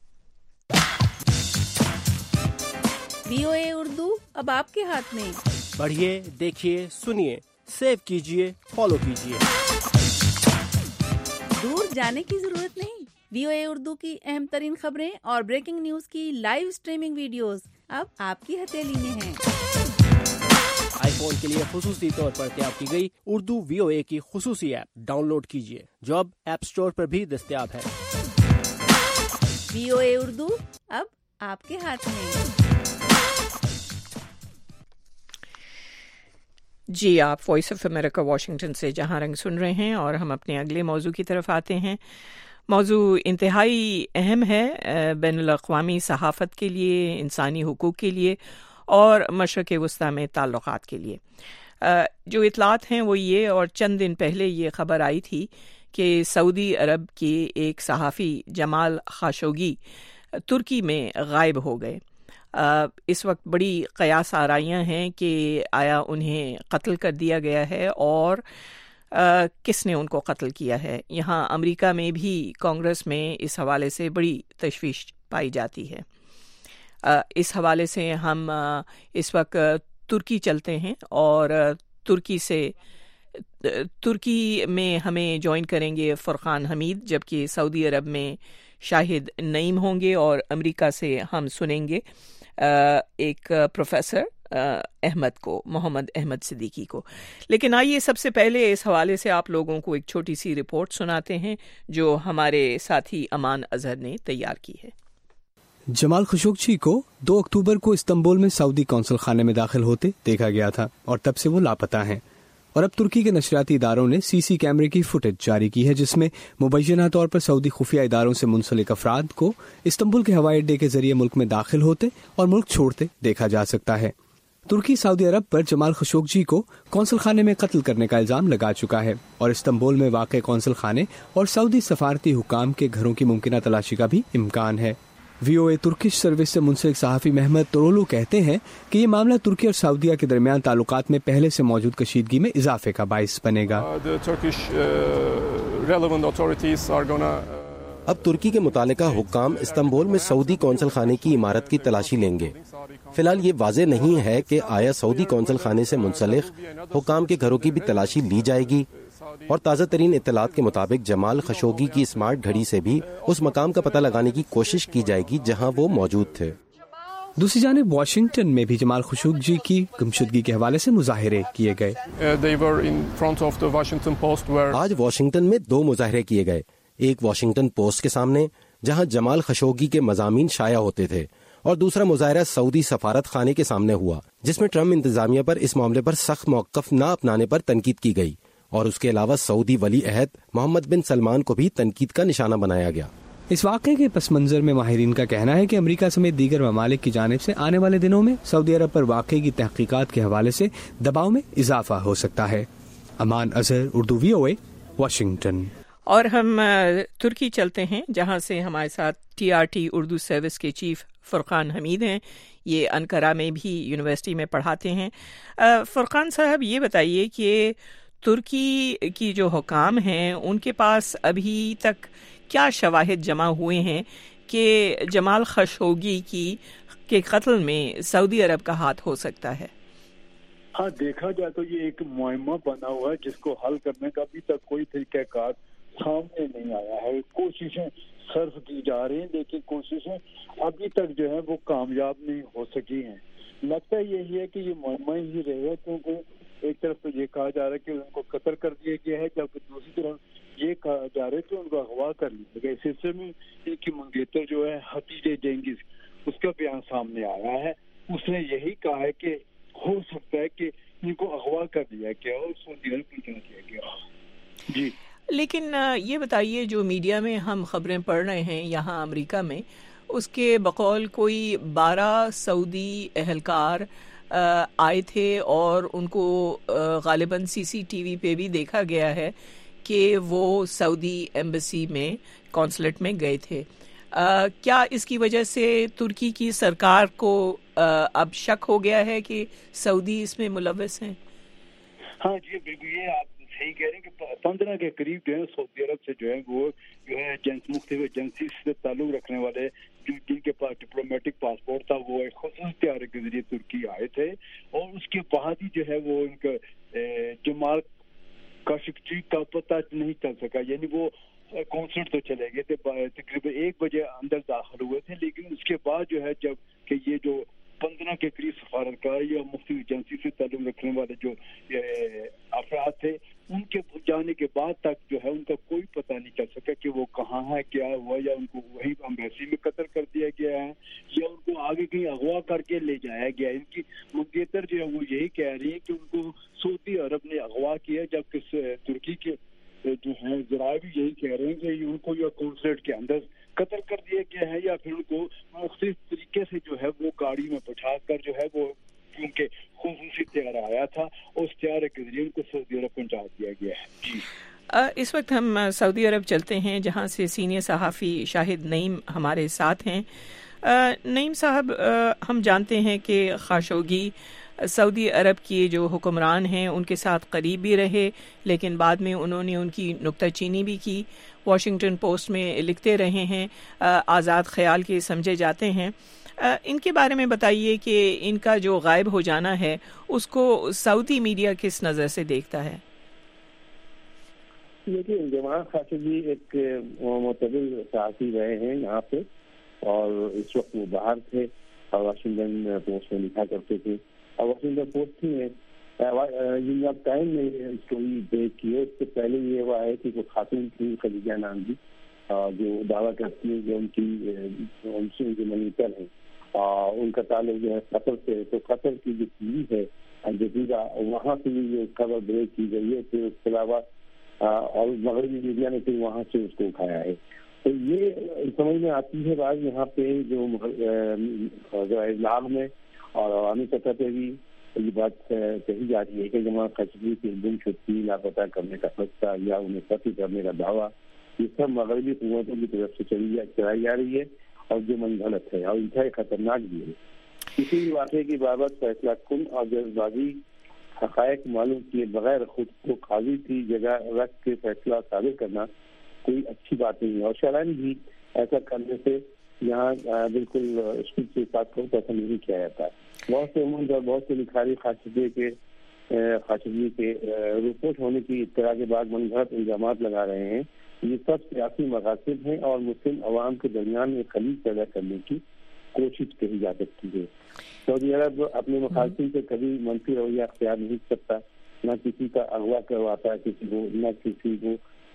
وی او اے اردو اب آپ کے ہاتھ میں. پڑھیے، دیکھیے، سنیے، سیو کیجیے، فالو کیجیے. دور جانے کی ضرورت نہیں. وی او اے اردو کی اہم ترین خبریں اور بریکنگ نیوز کی لائیو سٹریمنگ ویڈیوز اب آپ کی ہتھیلی میں ہیں. آئی فون کے لیے خصوصی طور پر تیار کی گئی اردو وی او اے کی خصوصی ایپ ڈاؤن لوڈ کیجیے، جو اب ایپ اسٹور پر بھی دستیاب ہے. وی او اے اردو اب آپ کے ہاتھ میں. جی، آپ وائس آف امریکہ واشنگٹن سے جہاں رنگ سن رہے ہیں، اور ہم اپنے اگلے موضوع کی طرف آتے ہیں. موضوع انتہائی اہم ہے بین الاقوامی صحافت کے لیے، انسانی حقوق کے لیے، اور مشرق وسطیٰ میں تعلقات کے لیے. جو اطلاعات ہیں وہ یہ، اور چند دن پہلے یہ خبر آئی تھی کہ سعودی عرب کے ایک صحافی جمال خاشوگی ترکی میں غائب ہو گئے. اس وقت بڑی قیاس آرائیاں ہیں کہ آیا انہیں قتل کر دیا گیا ہے، اور کس نے ان کو قتل کیا ہے. یہاں امریکہ میں بھی کانگریس میں اس حوالے سے بڑی تشویش پائی جاتی ہے. اس حوالے سے ہم اس وقت ترکی چلتے ہیں، اور ترکی سے ترکی میں ہمیں جوائن کریں گے فرقان حمید، جبکہ سعودی عرب میں شاہد نعیم ہوں گے، اور امریکہ سے ہم سنیں گے ایک پروفیسر احمد کو، محمد احمد صدیقی کو. لیکن آئیے سب سے پہلے اس حوالے سے آپ لوگوں کو ایک چھوٹی سی رپورٹ سناتے ہیں جو ہمارے ساتھی امان اظہر نے تیار کی ہے. جمال خشوگی کو دو اکتوبر کو استنبول میں سعودی قونصل خانے میں داخل ہوتے دیکھا گیا تھا، اور تب سے وہ لاپتہ ہیں. اور اب ترکی کے نشریاتی اداروں نے سی سی کیمرے کی فوٹیج جاری کی ہے، جس میں مبینہ طور پر سعودی خفیہ اداروں سے منسلک افراد کو استنبول کے ہوائی اڈے کے ذریعے ملک میں داخل ہوتے اور ملک چھوڑتے دیکھا جا سکتا ہے. ترکی سعودی عرب پر جمال خشوگی کو قونصل خانے میں قتل کرنے کا الزام لگا چکا ہے، اور استنبول میں واقع قونصل خانے اور سعودی سفارتی حکام کے گھروں کی ممکنہ تلاشی کا بھی امکان ہے. وی او اے ترکش سروس سے منسلک صحافی محمد تورولو کہتے ہیں کہ یہ معاملہ ترکی اور سعودیہ کے درمیان تعلقات میں پہلے سے موجود کشیدگی میں اضافے کا باعث بنے گا. اب ترکی کے متعلقہ حکام استنبول میں سعودی قونصل خانے کی عمارت کی تلاشی لیں گے. فی الحال یہ واضح نہیں ہے کہ آیا سعودی قونصل خانے سے منسلک حکام کے گھروں کی بھی تلاشی لی جائے گی، اور تازہ ترین اطلاعات کے مطابق جمال خشوگی کی اسمارٹ گھڑی سے بھی اس مقام کا پتہ لگانے کی کوشش کی جائے گی جہاں وہ موجود تھے. دوسری جانب واشنگٹن میں بھی جمال خشوگی کی گمشدگی کے حوالے سے مظاہرے کیے گئے. آج واشنگٹن میں دو مظاہرے کیے گئے، ایک واشنگٹن پوسٹ کے سامنے جہاں جمال خشوگی کے مضامین شائع ہوتے تھے، اور دوسرا مظاہرہ سعودی سفارت خانے کے سامنے ہوا، جس میں ٹرمپ انتظامیہ پر اس معاملے پر سخت موقف نہ اپنانے پر تنقید کی گئی، اور اس کے علاوہ سعودی ولی عہد محمد بن سلمان کو بھی تنقید کا نشانہ بنایا گیا. اس واقعے کے پس منظر میں ماہرین کا کہنا ہے کہ امریکہ سمیت دیگر ممالک کی جانب سے آنے والے دنوں میں سعودی عرب پر واقعے کی تحقیقات کے حوالے سے دباؤ میں اضافہ ہو سکتا ہے. Aman Azhar, Urdu V O A, Washington. اور ہم ترکی چلتے ہیں، جہاں سے ہمارے ساتھ T R T Urdu service کے چیف فرقان حمید ہیں. یہ انقرہ میں بھی یونیورسٹی میں پڑھاتے ہیں. فرقان صاحب، یہ بتائیے کہ ترکی کی جو حکام ہیں ان کے پاس ابھی تک کیا شواہد جمع ہوئے ہیں کہ جمال خشوگی کی کے قتل میں سعودی عرب کا ہاتھ ہو سکتا ہے؟ ہاں، دیکھا جائے تو یہ ایک معمہ بنا ہوا ہے جس کو حل کرنے کا ابھی تک کوئی طریقہ کار سامنے نہیں آیا ہے. کوششیں صرف کی جا رہی ہیں، لیکن کوششیں ابھی تک جو ہے وہ کامیاب نہیں ہو سکی ہیں. لگتا یہی ہے کہ یہ معمہ ہی رہے گا، کیونکہ ایک طرف تو یہ کہا جا رہا ہے کہ ان کو قتل کر دیا گیا ہے، جبکہ دوسری طرف یہ کہا جا رہا ہے کہ ان کو اغوا کر لیا گیا. اس سلسلے میں ان کی منگیتر جو ہے حفیظ جنگیز، اس کا بیان سامنے آیا ہے. اس نے یہی کہا ہے کہ ہو سکتا ہے کہ ان کو اغوا کر دیا گیا اور سعودی عرب کو چلا دیا گیا. جی، لیکن یہ بتائیے، جو میڈیا میں ہم خبریں پڑھ رہے ہیں یہاں امریکہ میں، اس کے بقول کوئی بارہ سعودی اہلکار آئے تھے، اور ان کو غالباً سی سی ٹی وی پہ بھی دیکھا گیا ہے کہ وہ سعودی ایمبیسی میں کونسلیٹ میں گئے تھے. آ, کیا اس کی وجہ سے ترکی کی سرکار کو آ, اب شک ہو گیا ہے کہ سعودی اس میں ملوث ہیں؟ ہاں جی بالکل، یہ آپ صحیح کہہ رہے ہیں کہ پندرہ کے قریب جو ہے سعودی عرب سے جو ہے وہ جو ہے جنس مختلف ایجنسی سے تعلق رکھنے والے جو جن کے پاس ڈپلومیٹک پاسپورٹ تھا وہ ایک خصوصی طیارے کے ذریعے ترکی آئے تھے، اور اس کے بعد ہی جو ہے وہ ان کا جمال کاشقچی کا پتہ نہیں چل سکا. یعنی وہ کانسرٹ تو چلے گئے تھے، تقریباً ایک بجے اندر داخل ہوئے تھے، لیکن اس کے بعد جو ہے جب کہ یہ جو پندرہ کے قریب سفارتکار یا مختلف ایجنسی سے تعلق رکھنے والے جو افراد تھے، ان کے جانے کے بعد تک جو ہے ان کا کوئی پتہ نہیں چل سکا کہ وہ کہاں ہے، کیا ہوا، یا ان کو وہیں ایمبیسی میں قتل کر دیا گیا ہے یا ان کو آگے کہیں اغوا کر کے لے جایا گیا. ان کی منگیتر جو ہے وہ یہی کہہ رہی ہے کہ ان کو سعودی عرب نے اغوا کیا، جبکہ ترکی کے جو ہیں ذرائع بھی یہی کہہ رہے ہیں کہ ان کو یا کونسلیٹ کے اندر قتل کر دیا گیا ہے، یا پھر ان کو مختلف طریقے سے جو ہے وہ گاڑی میں بٹھا کر جو ہے وہ کیونکہ خصوصی طیارہ آیا تھا اس طیارے کے ذریعے ان کو سعودی عرب پہنچا دیا گیا ہے. جی اس وقت ہم سعودی عرب چلتے ہیں جہاں سے سینئر صحافی شاہد نعیم ہمارے ساتھ ہیں. نعیم صاحب، ہم جانتے ہیں کہ خاشقجی سعودی عرب کے جو حکمران ہیں ان کے ساتھ قریب بھی رہے، لیکن بعد میں انہوں نے ان کی نکتہ چینی بھی کی. واشنگٹن پوسٹ میں لکھتے رہے ہیں، آزاد خیال کے سمجھے جاتے ہیں. ان کے بارے میں بتائیے کہ ان کا جو غائب ہو جانا ہے اس کو سعودی میڈیا کس نظر سے دیکھتا ہے؟ دیکھیے، جمال خاشقجی ایک معتدل صحافی رہے ہیں یہاں پہ، اور اس وقت وہ باہر تھے اور واشنگٹن پوسٹ میں لکھا کرتے تھے. اور واشنگٹن پوسٹ میں نیو یارک ٹائم میں اسٹوری بریک کی ہے. اس سے پہلے یہ ہوا ہے کہ وہ خاتون تھی خدیجہ نام کی جو دعویٰ کرتی ہے کہ ان کی ان سے جو منیٹر ہیں ان کا تعلق جو ہے قطر سے، تو قطر کی جو ٹی وی ہے الجزیرہ وہاں سے بھی یہ خبر بریک کی گئی ہے. پھر اس کے علاوہ اور مغربی میڈیا نے پھر وہاں سے اس کو اٹھایا ہے. تو یہ سمجھ میں آتی ہے بعض یہاں پہ جو ابلاغ میں اور عوامی سطح پہ بھی یہ بات کہی جا رہی ہے کہ جمال خاشقجی کی گم شدگی، لاپتہ کرنے کا فیصلہ یا انہیں قتل کرنے کا دعویٰ، یہ سب مغربی قوتوں کی طرف سے چلائی جا رہی ہے اور جو من غلط ہے اور انتہائی خطرناک بھی ہے. کسی بھی واقعے کی بابت فیصلہ کن اور جلد بازی حقائق معلوم کیے بغیر خود کو قاضی کی جگہ رکھ کے فیصلہ صادر کرنا کوئی اچھی بات نہیں ہے، اور شرعاً بھی ایسا کرنے سے یہاں بالکل اسکول کے ساتھ کو پسند نہیں کیا جاتا. بہت سے عموماً اور بہت سے لکھاری خاشقجی کے خاشقجی کے رپورٹ ہونے کی اطلاع کے بعد من گھڑت الزامات لگا رہے ہیں. یہ سب سیاسی مقاصد ہیں اور مسلم عوام کے درمیان میں خلیج پیدا کرنے کی کوشش کہی جا سکتی ہے. سعودی عرب اپنے مخالفین سے کبھی منفی رویہ اختیار نہیں کرتا، نہ کسی کا اغوا کرواتا ہے کسی کو، نہ کسی کو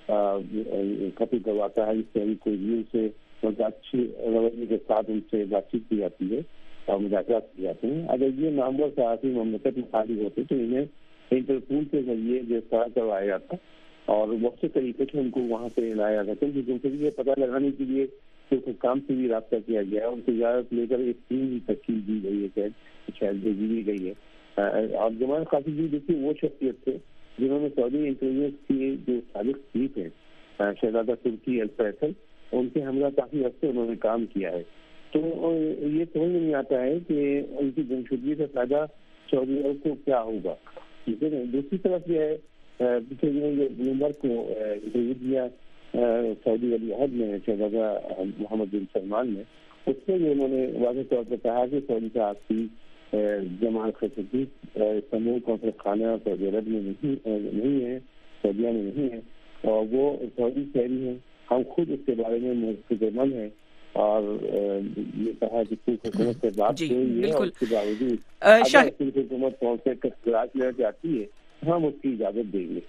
قتل کرواتا ہے. اس سے کوئی ویو سے بہت اچھی رویے کے ساتھ ان سے بات چیت کی جاتی ہے اور مذاکرات کیے جاتے ہیں. اگر یہ نامور صحافی مملکت میں خالی ہوتے تو انہیں انٹرپول کے ذریعے گرفتار کروایا جاتا اور بہت سے طریقے سے ان کو وہاں سے لایا جاتا ہے. جن سے یہ پتہ لگانے کے لیے کام سے بھی رابطہ کیا گیا ہے، ان کی اجازت لے کر ایک ٹیم بھی تشکیل دی گئی ہے، شاید بھیجی بھی گئی ہے. اور جمال خاشقجی دیکھیے وہ شخصیت تھے جنہوں نے سعودی انٹیلیجنس کی جو سابق چیف ہے شہزادہ ترکی الفیصل، ان کے ہمراہ کافی عرصے انہوں نے کام کیا ہے. تو یہ سمجھ میں نہیں آتا ہے کہ ان کی گمشدگی سے فائدہ سعودی عرب کو کیا ہوگا. دوسری طرف یہ ہے پچھلے دنوں جو بلومبرگ کو انٹرویو دیا سعودی ولی عہد میں شہزادہ محمد بن سلمان نے، اس میں بھی انہوں نے واضح طور پر کہا کہ سعودی صحافی جمال خاشقجی استنبول کانفرنس خانہ سعودی عرب میں نہیں ہے، سعودیہ میں نہیں ہے، اور وہ سعودی شہری ہیں. ہم خود اس کے بارے میں فکر مند ہیں اور یہ کہا کہ حکومت سے بات ہوئی ہے اور اس کے باوجود حکومت کلاس لینا چاہتی ہے ہم اس کی اجازت دیں گے.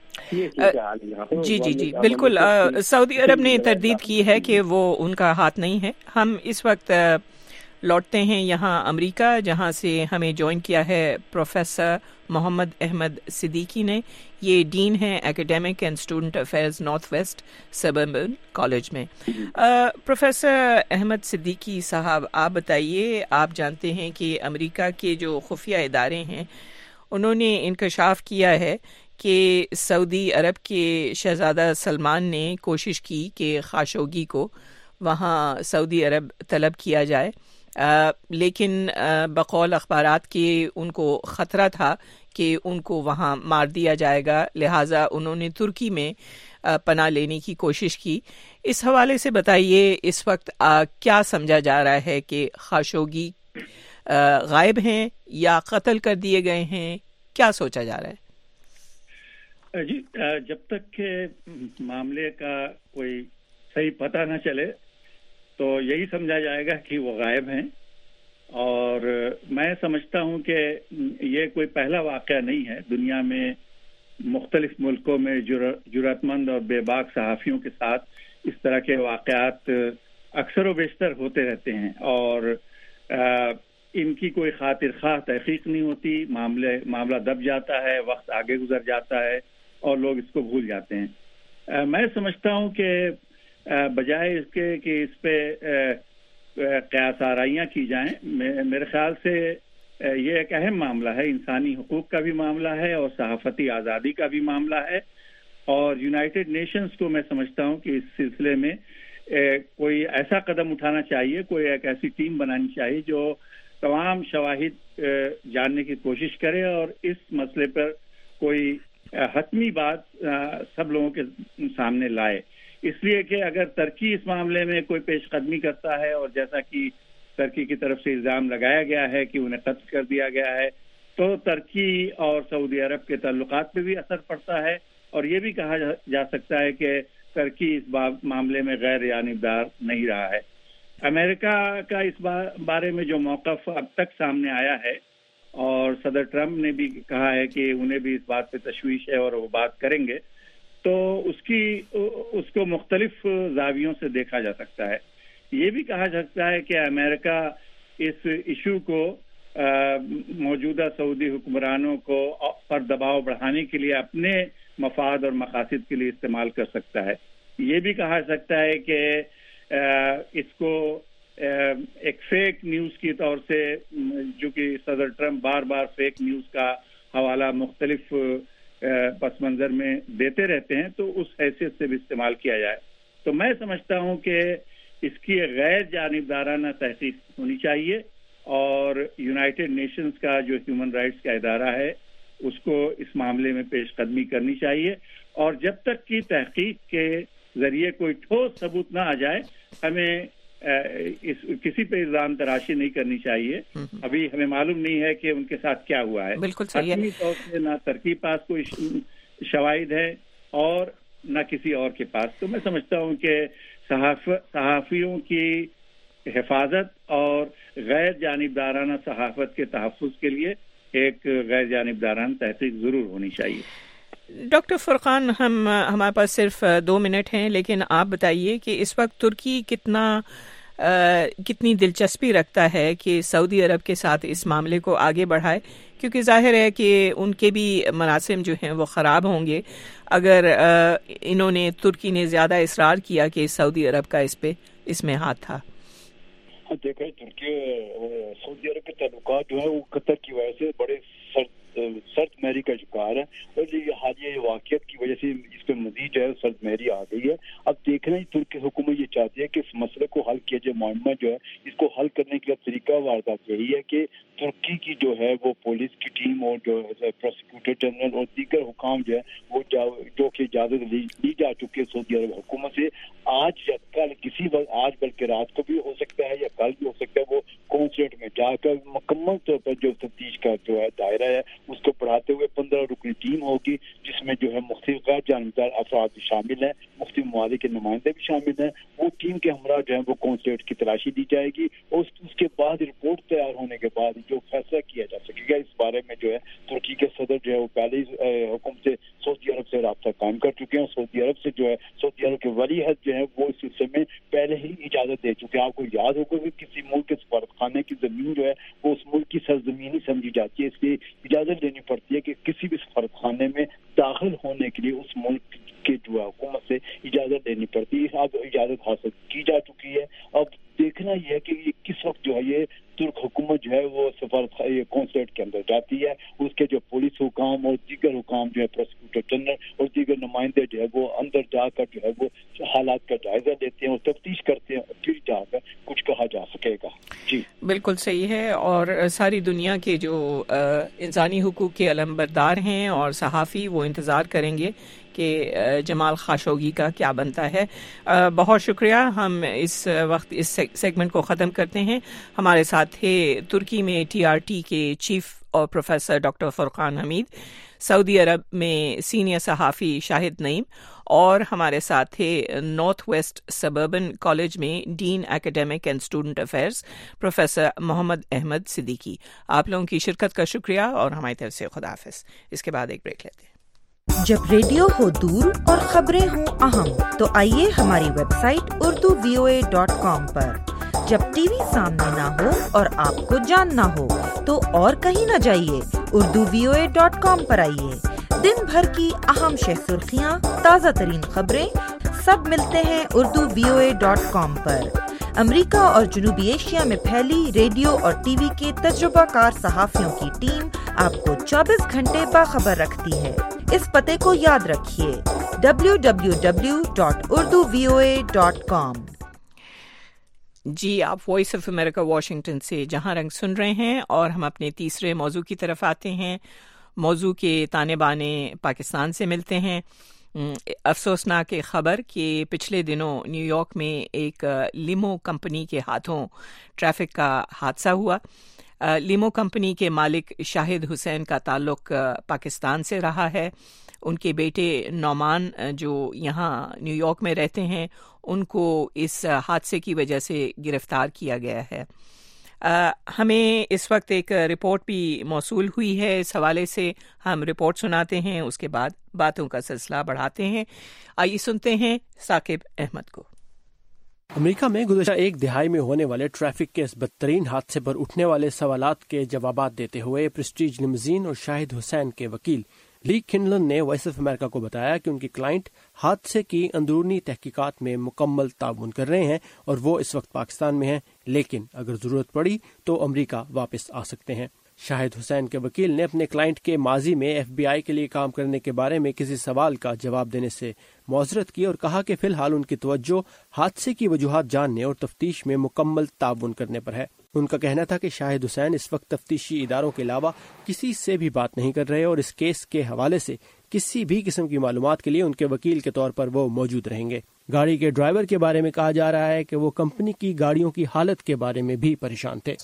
جی جی جی بالکل. سعودی عرب نے تردید کی ہے کہ وہ ان کا ہاتھ نہیں ہے. ہم اس وقت لوٹتے ہیں یہاں امریکہ، جہاں سے ہمیں جوائن کیا ہے پروفیسر محمد احمد صدیقی نے. یہ ڈین ہیں academic and student affairs north west suburban college میں. پروفیسر احمد صدیقی صاحب، آپ بتائیے، آپ جانتے ہیں کہ امریکہ کے جو خفیہ ادارے ہیں انہوں نے انکشاف کیا ہے کہ سعودی عرب کے شہزادہ سلمان نے کوشش کی کہ خاشقجی کو وہاں سعودی عرب طلب کیا جائے، آ, لیکن آ, بقول اخبارات کے ان کو خطرہ تھا کہ ان کو وہاں مار دیا جائے گا، لہٰذا انہوں نے ترکی میں آ, پناہ لینے کی کوشش کی۔ اس حوالے سے بتائیے اس وقت آ, کیا سمجھا جا رہا ہے کہ خاشقجی غائب ہیں یا قتل کر دیے گئے ہیں، کیا سوچا جا رہا ہے؟ جی جب تک کہ معاملے کا کوئی صحیح پتہ نہ چلے تو یہی سمجھا جائے گا کہ وہ غائب ہیں، اور میں سمجھتا ہوں کہ یہ کوئی پہلا واقعہ نہیں ہے۔ دنیا میں مختلف ملکوں میں جرأت مند اور بے باک صحافیوں کے ساتھ اس طرح کے واقعات اکثر و بیشتر ہوتے رہتے ہیں، اور ان کی کوئی خاطر خواہ تحقیق نہیں ہوتی، معاملے معاملہ دب جاتا ہے، وقت آگے گزر جاتا ہے اور لوگ اس کو بھول جاتے ہیں۔ میں سمجھتا ہوں کہ بجائے اس کے کہ اس پہ قیاس آرائیاں کی جائیں، میرے خیال سے یہ ایک اہم معاملہ ہے، انسانی حقوق کا بھی معاملہ ہے اور صحافتی آزادی کا بھی معاملہ ہے، اور یونائٹڈ نیشنز کو میں سمجھتا ہوں کہ اس سلسلے میں کوئی ایسا قدم اٹھانا چاہیے، کوئی ایک ایسی ٹیم بنانی چاہیے جو تمام شواہد جاننے کی کوشش کرے اور اس مسئلے پر کوئی حتمی بات سب لوگوں کے سامنے لائے، اس لیے کہ اگر ترکی اس معاملے میں کوئی پیش قدمی کرتا ہے، اور جیسا کہ ترکی کی طرف سے الزام لگایا گیا ہے کہ انہیں قتل کر دیا گیا ہے، تو ترکی اور سعودی عرب کے تعلقات پہ بھی اثر پڑتا ہے، اور یہ بھی کہا جا سکتا ہے کہ ترکی اس معاملے میں غیر جانبدار نہیں رہا ہے۔ امریکہ کا اس بارے میں جو موقف اب تک سامنے آیا ہے، اور صدر ٹرمپ نے بھی کہا ہے کہ انہیں بھی اس بات پہ تشویش ہے اور وہ بات کریں گے، تو اس کی اس کو مختلف زاویوں سے دیکھا جا سکتا ہے۔ یہ بھی کہا جا سکتا ہے کہ امریکہ اس ایشو کو موجودہ سعودی حکمرانوں کو پر دباؤ بڑھانے کے لیے اپنے مفاد اور مقاصد کے لیے استعمال کر سکتا ہے۔ یہ بھی کہا جا سکتا ہے کہ اس کو ایک فیک نیوز کی طور سے، جو کہ صدر ٹرمپ بار بار فیک نیوز کا حوالہ مختلف پس منظر میں دیتے رہتے ہیں، تو اس حیثیت سے بھی استعمال کیا جائے۔ تو میں سمجھتا ہوں کہ اس کی غیر جانبدارانہ تحقیق ہونی چاہیے، اور یونائٹڈ نیشنز کا جو ہیومن رائٹس کا ادارہ ہے اس کو اس معاملے میں پیش قدمی کرنی چاہیے، اور جب تک کہ تحقیق کے ذریعے کوئی ٹھوس ثبوت نہ آ جائے ہمیں اس کسی پہ الزام تراشی نہیں کرنی چاہیے۔ ابھی ہمیں معلوم نہیں ہے کہ ان کے ساتھ کیا ہوا ہے، بالکل صحیح ہے۔ حتمی طور سے نہ ترکی پاس کوئی شواہد ہے اور نہ کسی اور کے پاس۔ تو میں سمجھتا ہوں کہ صحاف صحافیوں کی حفاظت اور غیر جانبدارانہ صحافت کے تحفظ کے لیے ایک غیر جانبدارانہ تحقیق ضرور ہونی چاہیے۔ ڈاکٹر فرقان، ہم ہمارے پاس صرف دو منٹ ہیں، لیکن آپ بتائیے کہ اس وقت ترکی کتنا آ, کتنی دلچسپی رکھتا ہے کہ سعودی عرب کے ساتھ اس معاملے کو آگے بڑھائے، کیونکہ ظاہر ہے کہ ان کے بھی مراسم جو ہیں وہ خراب ہوں گے اگر آ, انہوں نے ترکی نے زیادہ اصرار کیا کہ سعودی عرب کا اس پہ اس میں ہاتھ تھا۔ دیکھیں، ترکی سعودی عرب کے تعلقات جو ہے وہ قطر کی وجہ سے بڑے سرد مہری کا شکار ہے، اور یہ حالیہ واقعات کی وجہ سے اس پہ مزید جو ہے سرد مہری آ گئی ہے۔ اب دیکھنا ہی ترکی حکومت یہ چاہتی ہے کہ اس مسئلے کو حل کیا جائے، معمہ جو ہے اس کو حل کرنے کے طریقہ واردات یہی ہے کہ ترکی کی جو ہے وہ پولیس کی ٹیم اور جو پروسیکیوٹر جنرل اور دیگر حکام جو ہے وہ جو کہ اجازت لی جا چکی ہے سعودی عرب حکومت سے، آج یا کل کسی وقت، آج بلکہ رات کو بھی ہو سکتا ہے یا کل بھی ہو سکتا ہے، وہ کونسلیٹ میں جا کر مکمل طور پر جو تفتیش کا جو ہے دائرہ ہے اس کو بڑھاتے ہوئے پندرہ رکنی ٹیم ہوگی، جس میں جو ہے مختلف غیر جانبدار افراد بھی شامل ہیں، مختلف ممالک کے نمائندے بھی شامل ہیں۔ وہ ٹیم کے ہمراہ جو ہے وہ کونسلیٹ کی تلاشی دی جائے گی، اور اس کے بعد رپورٹ تیار ہونے کے بعد جو فیصلہ کیا جا سکے گا اس بارے میں جو ہے ترکی کے صدر جو ہے وہ پہلے ہی حکم سے سعودی عرب سے رابطہ قائم کر چکے ہیں۔ سعودی عرب سے جو ہے سعودی عرب کے ولی عہد جو ہے وہ اس سلسلے میں پہلے ہی اجازت دے چکے ہیں۔ آپ کو یاد ہوگا کہ کسی ملک کے سفارت خانے کی زمین جو ہے وہ اس ملک کی سرزمین ہی سمجھی جاتی ہے، اس لیے اجازت لینی پڑتی ہے کہ کسی بھی سفارت خانے میں داخل ہونے کے لیے اس ملک کے جو ہے حکومت سے اجازت لینی پڑتی ہے۔ اب اجازت حاصل کی جا چکی ہے، اب دیکھنا یہ ہے کہ یہ کس وقت جو ہے یہ ترک حکومت جو ہے وہ سفارت کونسلیٹ کے اندر جاتی ہے. اس کے جو پولیس حکام اور دیگر حکام جو ہے پروسیکیوٹر جنرل اور دیگر نمائندے جو ہے وہ اندر جا کر جو ہے وہ حالات کا جائزہ لیتے ہیں اور تفتیش کرتے ہیں, پھر جا کر کچھ کہا جا سکے گا. جی بالکل صحیح ہے. اور ساری دنیا کے جو انسانی حقوق کے علمبردار ہیں اور صحافی وہ انتظار کریں گے کہ جمال خاشوگی کا کیا بنتا ہے. بہت شکریہ. ہم اس وقت اس سیگمنٹ کو ختم کرتے ہیں. ہمارے ساتھ تھے ترکی میں ٹی آر ٹی کے چیف اور پروفیسر ڈاکٹر فرقان حمید, سعودی عرب میں سینئر صحافی شاہد نعیم, اور ہمارے ساتھ تھے نارتھ ویسٹ سبربن کالج میں dean academic and student affairs professor Mohammad Ahmed Siddiqui. آپ لوگوں کی شرکت کا شکریہ اور ہماری طرف سے خدا حافظ. اس کے بعد ایک بریک لیتے ہیں. جب ریڈیو ہو دور اور خبریں ہوں اہم تو آئیے ہماری website Urdu V O A dot com پر. جب ٹی وی سامنے نہ ہو اور آپ کو جاننا ہو تو اور کہیں نہ جائیے, Urdu V O A dot com پر آئیے. دن بھر کی اہم شہ سرخیاں, تازہ ترین خبریں سب ملتے ہیں Urdu V O A dot com پر. امریکہ اور جنوبی ایشیا میں پھیلی ریڈیو اور ٹی وی کے تجربہ کار صحافیوں کی ٹیم آپ کو چوبیس گھنٹے باخبر رکھتی ہے. اس پتے کو یاد رکھیے, W W W dot Urdu V O A dot com. جی, آپ وائس آف امریکہ واشنگٹن سے جہاں رنگ سن رہے ہیں اور ہم اپنے تیسرے موضوع کی طرف آتے ہیں. موضوع کے تانے بانے پاکستان سے ملتے ہیں. افسوسناک خبر کہ پچھلے دنوں نیو یارک میں ایک لیمو کمپنی کے ہاتھوں ٹریفک کا حادثہ ہوا. لیمو کمپنی کے مالک شاہد حسین کا تعلق پاکستان سے رہا ہے. ان کے بیٹے نعمان جو یہاں نیو یارک میں رہتے ہیں, ان کو اس حادثے کی وجہ سے گرفتار کیا گیا ہے. ہمیں اس وقت ایک رپورٹ بھی موصول ہوئی ہے. اس حوالے سے ہم رپورٹ سناتے ہیں, اس کے بعد باتوں کا سلسلہ بڑھاتے ہیں. آئیے سنتے ہیں ثاقب احمد کو. امریکہ میں گزشتہ ایک دہائی میں ہونے والے ٹریفک کے اس بدترین حادثے پر اٹھنے والے سوالات کے جوابات دیتے ہوئے پریسٹیج لیموزین اور شاہد حسین کے وکیل لی کنلن نے وائس آف امریکہ کو بتایا کہ ان کی کلائنٹ حادثے کی اندرونی تحقیقات میں مکمل تعاون کر رہے ہیں اور وہ اس وقت پاکستان میں ہیں, لیکن اگر ضرورت پڑی تو امریکہ واپس آ سکتے ہیں. شاہد حسین کے وکیل نے اپنے کلائنٹ کے ماضی میں ایف بی آئی کے لیے کام کرنے کے بارے میں کسی سوال کا جواب دینے سے معذرت کی اور کہا کہ فی الحال ان کی توجہ حادثے کی وجوہات جاننے اور تفتیش میں مکمل تعاون کرنے پر ہے. ان کا کہنا تھا کہ شاہد حسین اس وقت تفتیشی اداروں کے علاوہ کسی سے بھی بات نہیں کر رہے اور اس کیس کے حوالے سے کسی بھی قسم کی معلومات کے لیے ان کے وکیل کے طور پر وہ موجود رہیں گے. گاڑی کے ڈرائیور کے بارے میں کہا جا رہا ہے کہ وہ کمپنی کی گاڑیوں کی حالت کے بارے میں بھی پریشان تھے.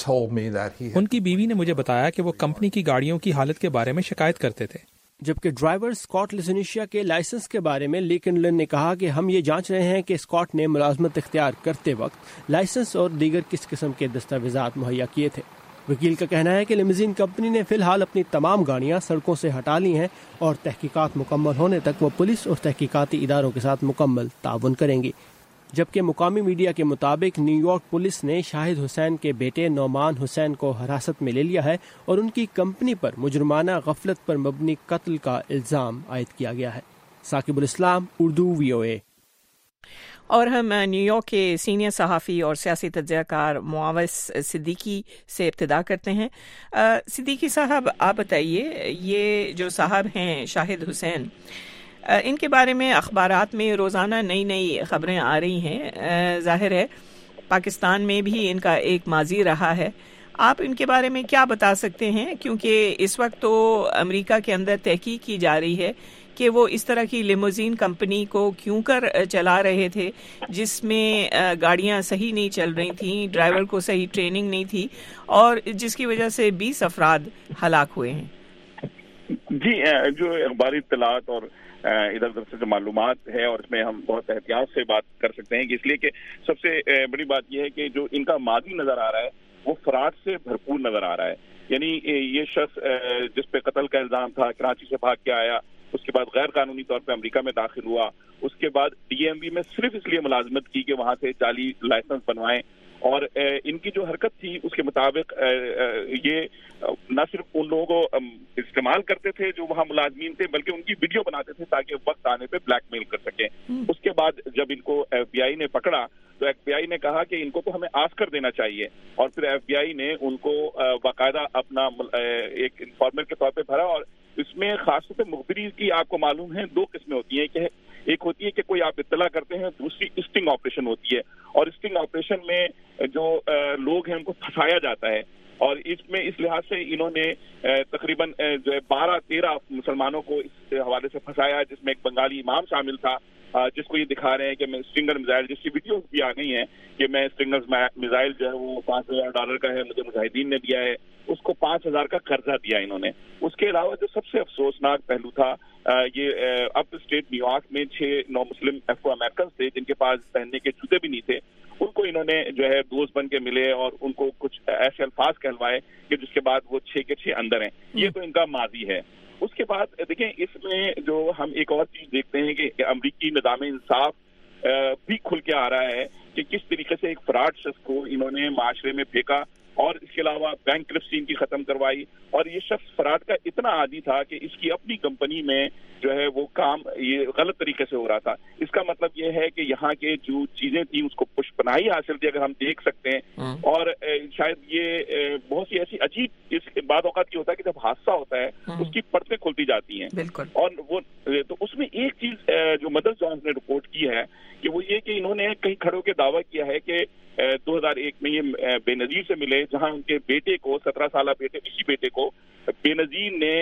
ان کی بیوی نے مجھے بتایا کہ وہ کمپنی کی گاڑیوں کی حالت کے بارے میں شکایت کرتے تھے. جبکہ ڈرائیور اسکاٹ لیسنیشیا کے لائسنس کے بارے میں لیکن لن نے کہا کہ ہم یہ جانچ رہے ہیں کہ اسکاٹ نے ملازمت اختیار کرتے وقت لائسنس اور دیگر کس قسم کے دستاویزات مہیا کیے تھے. وکیل کا کہنا ہے کہ لیموزین کمپنی نے فی الحال اپنی تمام گاڑیاں سڑکوں سے ہٹا لی ہیں اور تحقیقات مکمل ہونے تک وہ پولیس اور تحقیقاتی اداروں کے ساتھ مکمل تعاون کریں گی. جبکہ مقامی میڈیا کے مطابق نیو یارک پولیس نے شاہد حسین کے بیٹے نعمان حسین کو حراست میں لے لیا ہے اور ان کی کمپنی پر مجرمانہ غفلت پر مبنی قتل کا الزام عائد کیا گیا ہے. ثاقب الاسلام, اردو وی او اے. اور ہم نیو یارک کے سینئر صحافی اور سیاسی تجزیہ کار معاوض صدیقی سے ابتدا کرتے ہیں. صدیقی صاحب, آپ بتائیے, یہ جو صاحب ہیں شاہد حسین, ان کے بارے میں اخبارات میں روزانہ نئی نئی خبریں آ رہی ہیں. ظاہر ہے پاکستان میں بھی ان کا ایک ماضی رہا ہے. آپ ان کے بارے میں کیا بتا سکتے ہیں, کیونکہ اس وقت تو امریکہ کے اندر تحقیق کی جا رہی ہے کہ وہ اس طرح کی لیموزین کمپنی کو کیوں کر چلا رہے تھے جس میں گاڑیاں صحیح نہیں چل رہی تھیں, ڈرائیور کو صحیح ٹریننگ نہیں تھی, اور جس کی وجہ سے بیس افراد ہلاک ہوئے ہیں. جی, جو اخباری اطلاعات اور ادھر ادھر سے جو معلومات ہے, اور اس میں ہم بہت احتیاط سے بات کر سکتے ہیں, کہ اس لیے کہ سب سے بڑی بات یہ ہے کہ جو ان کا ماضی نظر آ رہا ہے وہ فراڈ سے بھرپور نظر آ رہا ہے. یعنی یہ شخص جس پہ قتل کا الزام تھا کراچی سے بھاگ کے آیا, اس کے بعد غیر قانونی طور پہ امریکہ میں داخل ہوا, اس کے بعد ڈی ایم وی میں صرف اس لیے ملازمت کی کہ وہاں سے جعلی لائسنس بنوائیں اور ان کی جو حرکت تھی اس کے مطابق یہ نہ صرف ان لوگوں کو استعمال کرتے تھے جو وہاں ملازمین تھے، بلکہ ان کی ویڈیو بناتے تھے تاکہ وقت آنے پہ بلیک میل کر سکیں۔ اس کے بعد جب ان کو ایف بی آئی نے پکڑا تو ایف بی آئی نے کہا کہ ان کو تو ہمیں آسکر دینا چاہیے، اور پھر ایف بی آئی نے ان کو باقاعدہ اپنا ایک انفارمر کے طور پہ بھرا، اور اس میں خاص طور پہ مخبری کی آپ کو معلوم ہے دو قسمیں ہوتی ہیں کہ ایک ہوتی ہے کہ کوئی آپ اطلاع کرتے ہیں، دوسری اسٹنگ آپریشن ہوتی ہے، اور اسٹنگ آپریشن میں جو لوگ ہیں ان کو پھنسایا جاتا ہے، اور اس میں اس لحاظ سے انہوں نے تقریباً جو ہے بارہ تیرہ مسلمانوں کو اس حوالے سے پھنسایا، جس میں ایک بنگالی امام شامل تھا جس کو یہ دکھا رہے ہیں کہ میں اسٹرنگر میزائل، جس کی ویڈیوز بھی آ گئی ہیں کہ میں اسٹرنگر میزائل جو ہے وہ پانچ ہزار ڈالر کا ہے، مجھے مجاہدین نے دیا ہے، اس کو پانچ ہزار کا قرضہ دیا انہوں نے۔ اس کے علاوہ جو سب سے افسوسناک پہلو تھا یہ اپ اسٹیٹ نیو یارک میں چھ نو مسلم افرو امریکنز تھے جن کے پاس پہننے کے جوتے بھی نہیں تھے، ان کو انہوں نے جو ہے دوست بن کے ملے اور ان کو کچھ ایسے الفاظ کہلوائے کہ جس کے بعد وہ چھ کے چھ اندر ہیں۔ یہ تو ان کا ماضی ہے۔ اس کے بعد دیکھیں اس میں جو ہم ایک اور چیز دیکھتے ہیں کہ امریکی نظام انصاف بھی کھل کے آ رہا ہے کہ کس طریقے سے ایک فراڈ شخص کو انہوں نے معاشرے میں پھینکا، اور اس کے علاوہ بینک کرپسی ان کی ختم کروائی، اور یہ شخص فراڈ کا اتنا عادی تھا کہ اس کی اپنی کمپنی میں جو ہے وہ کام یہ غلط طریقے سے ہو رہا تھا۔ اس کا مطلب یہ ہے کہ یہاں کے جو چیزیں تھیں اس کو پشت پناہی حاصل تھی، اگر ہم دیکھ سکتے ہیں، اور شاید یہ بہت سی ایسی عجیب اس بعد اوقات کی ہوتا ہے کہ جب حادثہ ہوتا ہے اس کی پرتیں کھلتی جاتی ہیں، اور وہ تو اس میں ایک چیز جو مدر جونز نے رپورٹ کی ہے کہ وہ یہ کہ انہوں نے کہیں کھڑے ہو کے دعویٰ کیا ہے کہ دو ہزار ایک میں یہ بے نظیر سے ملے، جہاں ان کے بیٹے کو سترہ سالہ بیٹے اسی بیٹے کو بے نظیر نے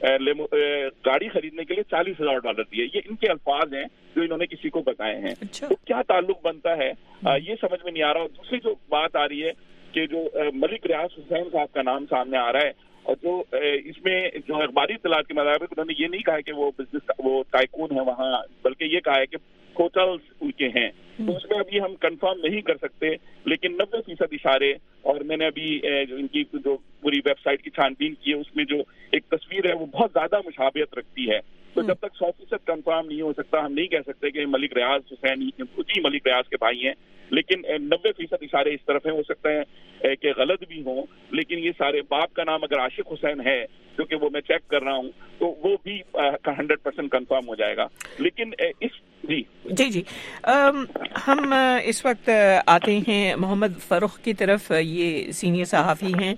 گاڑی خریدنے کے لیے چالیس ہزار ڈالر دیے۔ یہ ان کے الفاظ ہیں جو انہوں نے کسی کو بتائے ہیں۔ تو کیا تعلق بنتا ہے یہ سمجھ میں نہیں آ رہا۔ اور دوسری جو بات آ رہی ہے کہ جو ملک ریاض حسین صاحب کا نام سامنے آ رہا ہے، اور جو اس میں جو اخباری اطلاعات کے مطابق انہوں نے یہ نہیں کہا کہ وہ بزنس وہ ٹائکون ہے وہاں، بلکہ یہ کہا ہے کہ ہوٹلز ان کے ہیں۔ تو اس میں ابھی ہم کنفرم نہیں کر سکتے، لیکن نبے فیصد اشارے، اور میں نے ابھی جو ان کی جو پوری ویب سائٹ کی چھان بین کی ہے اس میں جو ایک تصویر ہے وہ بہت زیادہ مشابہت رکھتی ہے۔ تو جب تک سو فیصد کنفرم نہیں ہو سکتا، ہم نہیں کہہ سکتے کہ ملک ریاض حسین خود ہی ملک ریاض کے بھائی ہیں، لیکن نبے فیصد اشارے اس طرف ہیں۔ ہو سکتا ہے کہ غلط بھی ہوں، لیکن یہ سارے باپ کا نام اگر عاشق حسین ہے، کیونکہ وہ میں چیک کر رہا ہوں، تو وہ بھی ہنڈریڈ پرسینٹ کنفرم ہو جائے گا۔ لیکن اس جی جی جی ہم اس وقت آتے ہیں محمد فروخ کی طرف، یہ سینئر صحافی ہیں۔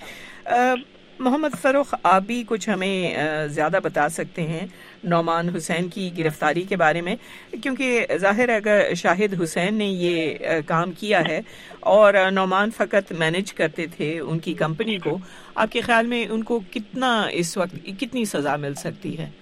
محمد فروخ، آپ بھی کچھ ہمیں زیادہ بتا سکتے ہیں نعمان حسین کی گرفتاری کے بارے میں، کیونکہ ظاہر ہے اگر شاہد حسین نے یہ کام کیا ہے اور نعمان فقط مینیج کرتے تھے ان کی کمپنی کو، آپ کے خیال میں ان کو کتنا اس وقت کتنی سزا مل سکتی ہے؟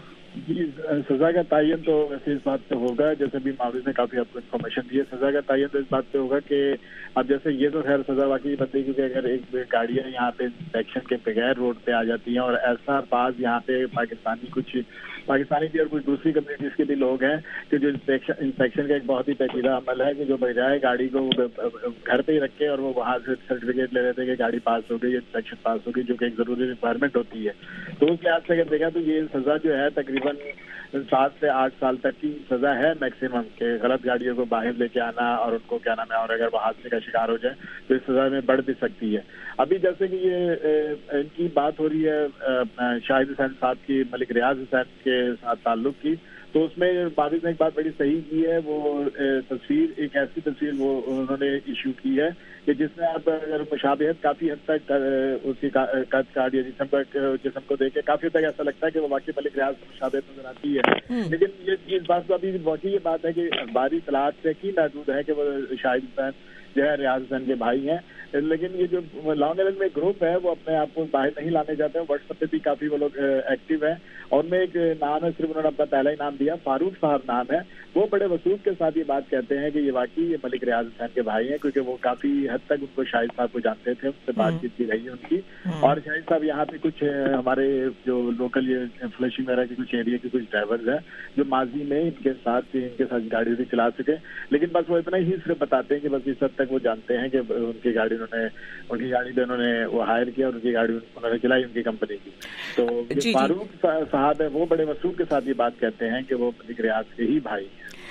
جی، سزا کا تعین تو ویسے اس بات پہ ہوگا، جیسے بھی معاوض نے کافی آپ کو انفارمیشن دی ہے، سزا کا تعین تو اس بات پہ ہوگا کہ اب جیسے یہ تو خیر سزا واقعی بنتی ہے، کیونکہ اگر ایک گاڑیاں یہاں پہ انسپیکشن کے بغیر روڈ پہ آ جاتی ہیں، اور ایسا بعض یہاں پہ پاکستانی کچھ پاکستانی بھی اور کچھ دوسری کمیونٹیز کے بھی لوگ ہیں کہ جو انسپیکشن انسپیکشن کا ایک بہت ہی پیچیدہ عمل ہے کہ جو بجائے گاڑی کو گھر پہ ہی رکھے اور وہ وہاں سے سرٹیفکیٹ لے لیتے کہ گاڑی پاس ہو گئی، انسپیکشن پاس ہو گئی، جو کہ ایک ضروری ریکوائرمنٹ ہوتی ہے۔ تو اس لحاظ سے اگر دیکھا تو یہ سزا جو ہے تقریباً سات سے آٹھ سال تک کی سزا ہے میکسیمم، کہ غلط گاڑیوں کو باہر لے کے آنا اور ان کو کیا نام ہے، اور اگر وہ حادثے کا شکار ہو جائے تو اس سزا میں بڑھ بھی سکتی ہے۔ ابھی جیسے کہ یہ ان کی بات ہو رہی ہے شاہد حسین صاحب کی ملک ریاض حسین کے ساتھ تعلق کی، تو اس میں باویز نے ایک بات بڑی صحیح کی ہے، وہ تصویر ایک ایسی تصویر وہ انہوں نے ایشو کی ہے کہ جس میں آپ اگر مشابہت کافی حد تک اس کی قد کاٹ یا جسم پر جسم کو دیکھ کے کافی حد تک ایسا لگتا ہے کہ وہ واقعی ملک ریاض سے مشابہت نظر آتی ہے، لیکن یہ اس بات کو ابھی واقعی یہ بات ہے کہ اخباری اطلاعات سے کی محدود ہے کہ وہ شاہد حسین جو ہے ریاض حسین کے بھائی ہیں، لیکن یہ جو لانگ آئلینڈ میں گروپ ہے وہ اپنے آپ کو باہر نہیں لانے جاتے ہیں، واٹس ایپ پہ بھی کافی وہ لوگ ایکٹیو ہیں، اور ان میں ایک نام ہے، صرف انہوں نے اپنا پہلا ہی نام دیا، فاروق صاحب نام ہے، وہ بڑے وثوق کے ساتھ یہ بات کہتے ہیں کہ یہ واقعی یہ ملک ریاض حسین کے بھائی ہیں، کیونکہ وہ کافی حد تک ان کو شاہد صاحب کو جانتے تھے، ان سے بات چیت کی رہی ہے ان کی، اور شاہد صاحب یہاں پہ کچھ ہمارے جو لوکل یہ فلشنگ وغیرہ کے کچھ ایریا کے کچھ ڈرائیورز ہیں جو ماضی میں ان کے ساتھ ان کے ساتھ گاڑی بھی چلا سکے، لیکن بس وہ اتنا ہی صرف بتاتے ہیں کہ بس اس حد تک وہ جانتے ہیں کہ ان کی گاڑی انہوں نے ان کی گاڑی پہ انہوں نے وہ ہائر کیا اور ان کی گاڑی انہوں نے چلائی ان کی کمپنی کی۔ تو جو فاروق صاحب ہے وہ بڑے وثوق کے ساتھ یہ بات کہتے ہیں کہ وہ ملک ریاض کے ہی بھائی ہیں۔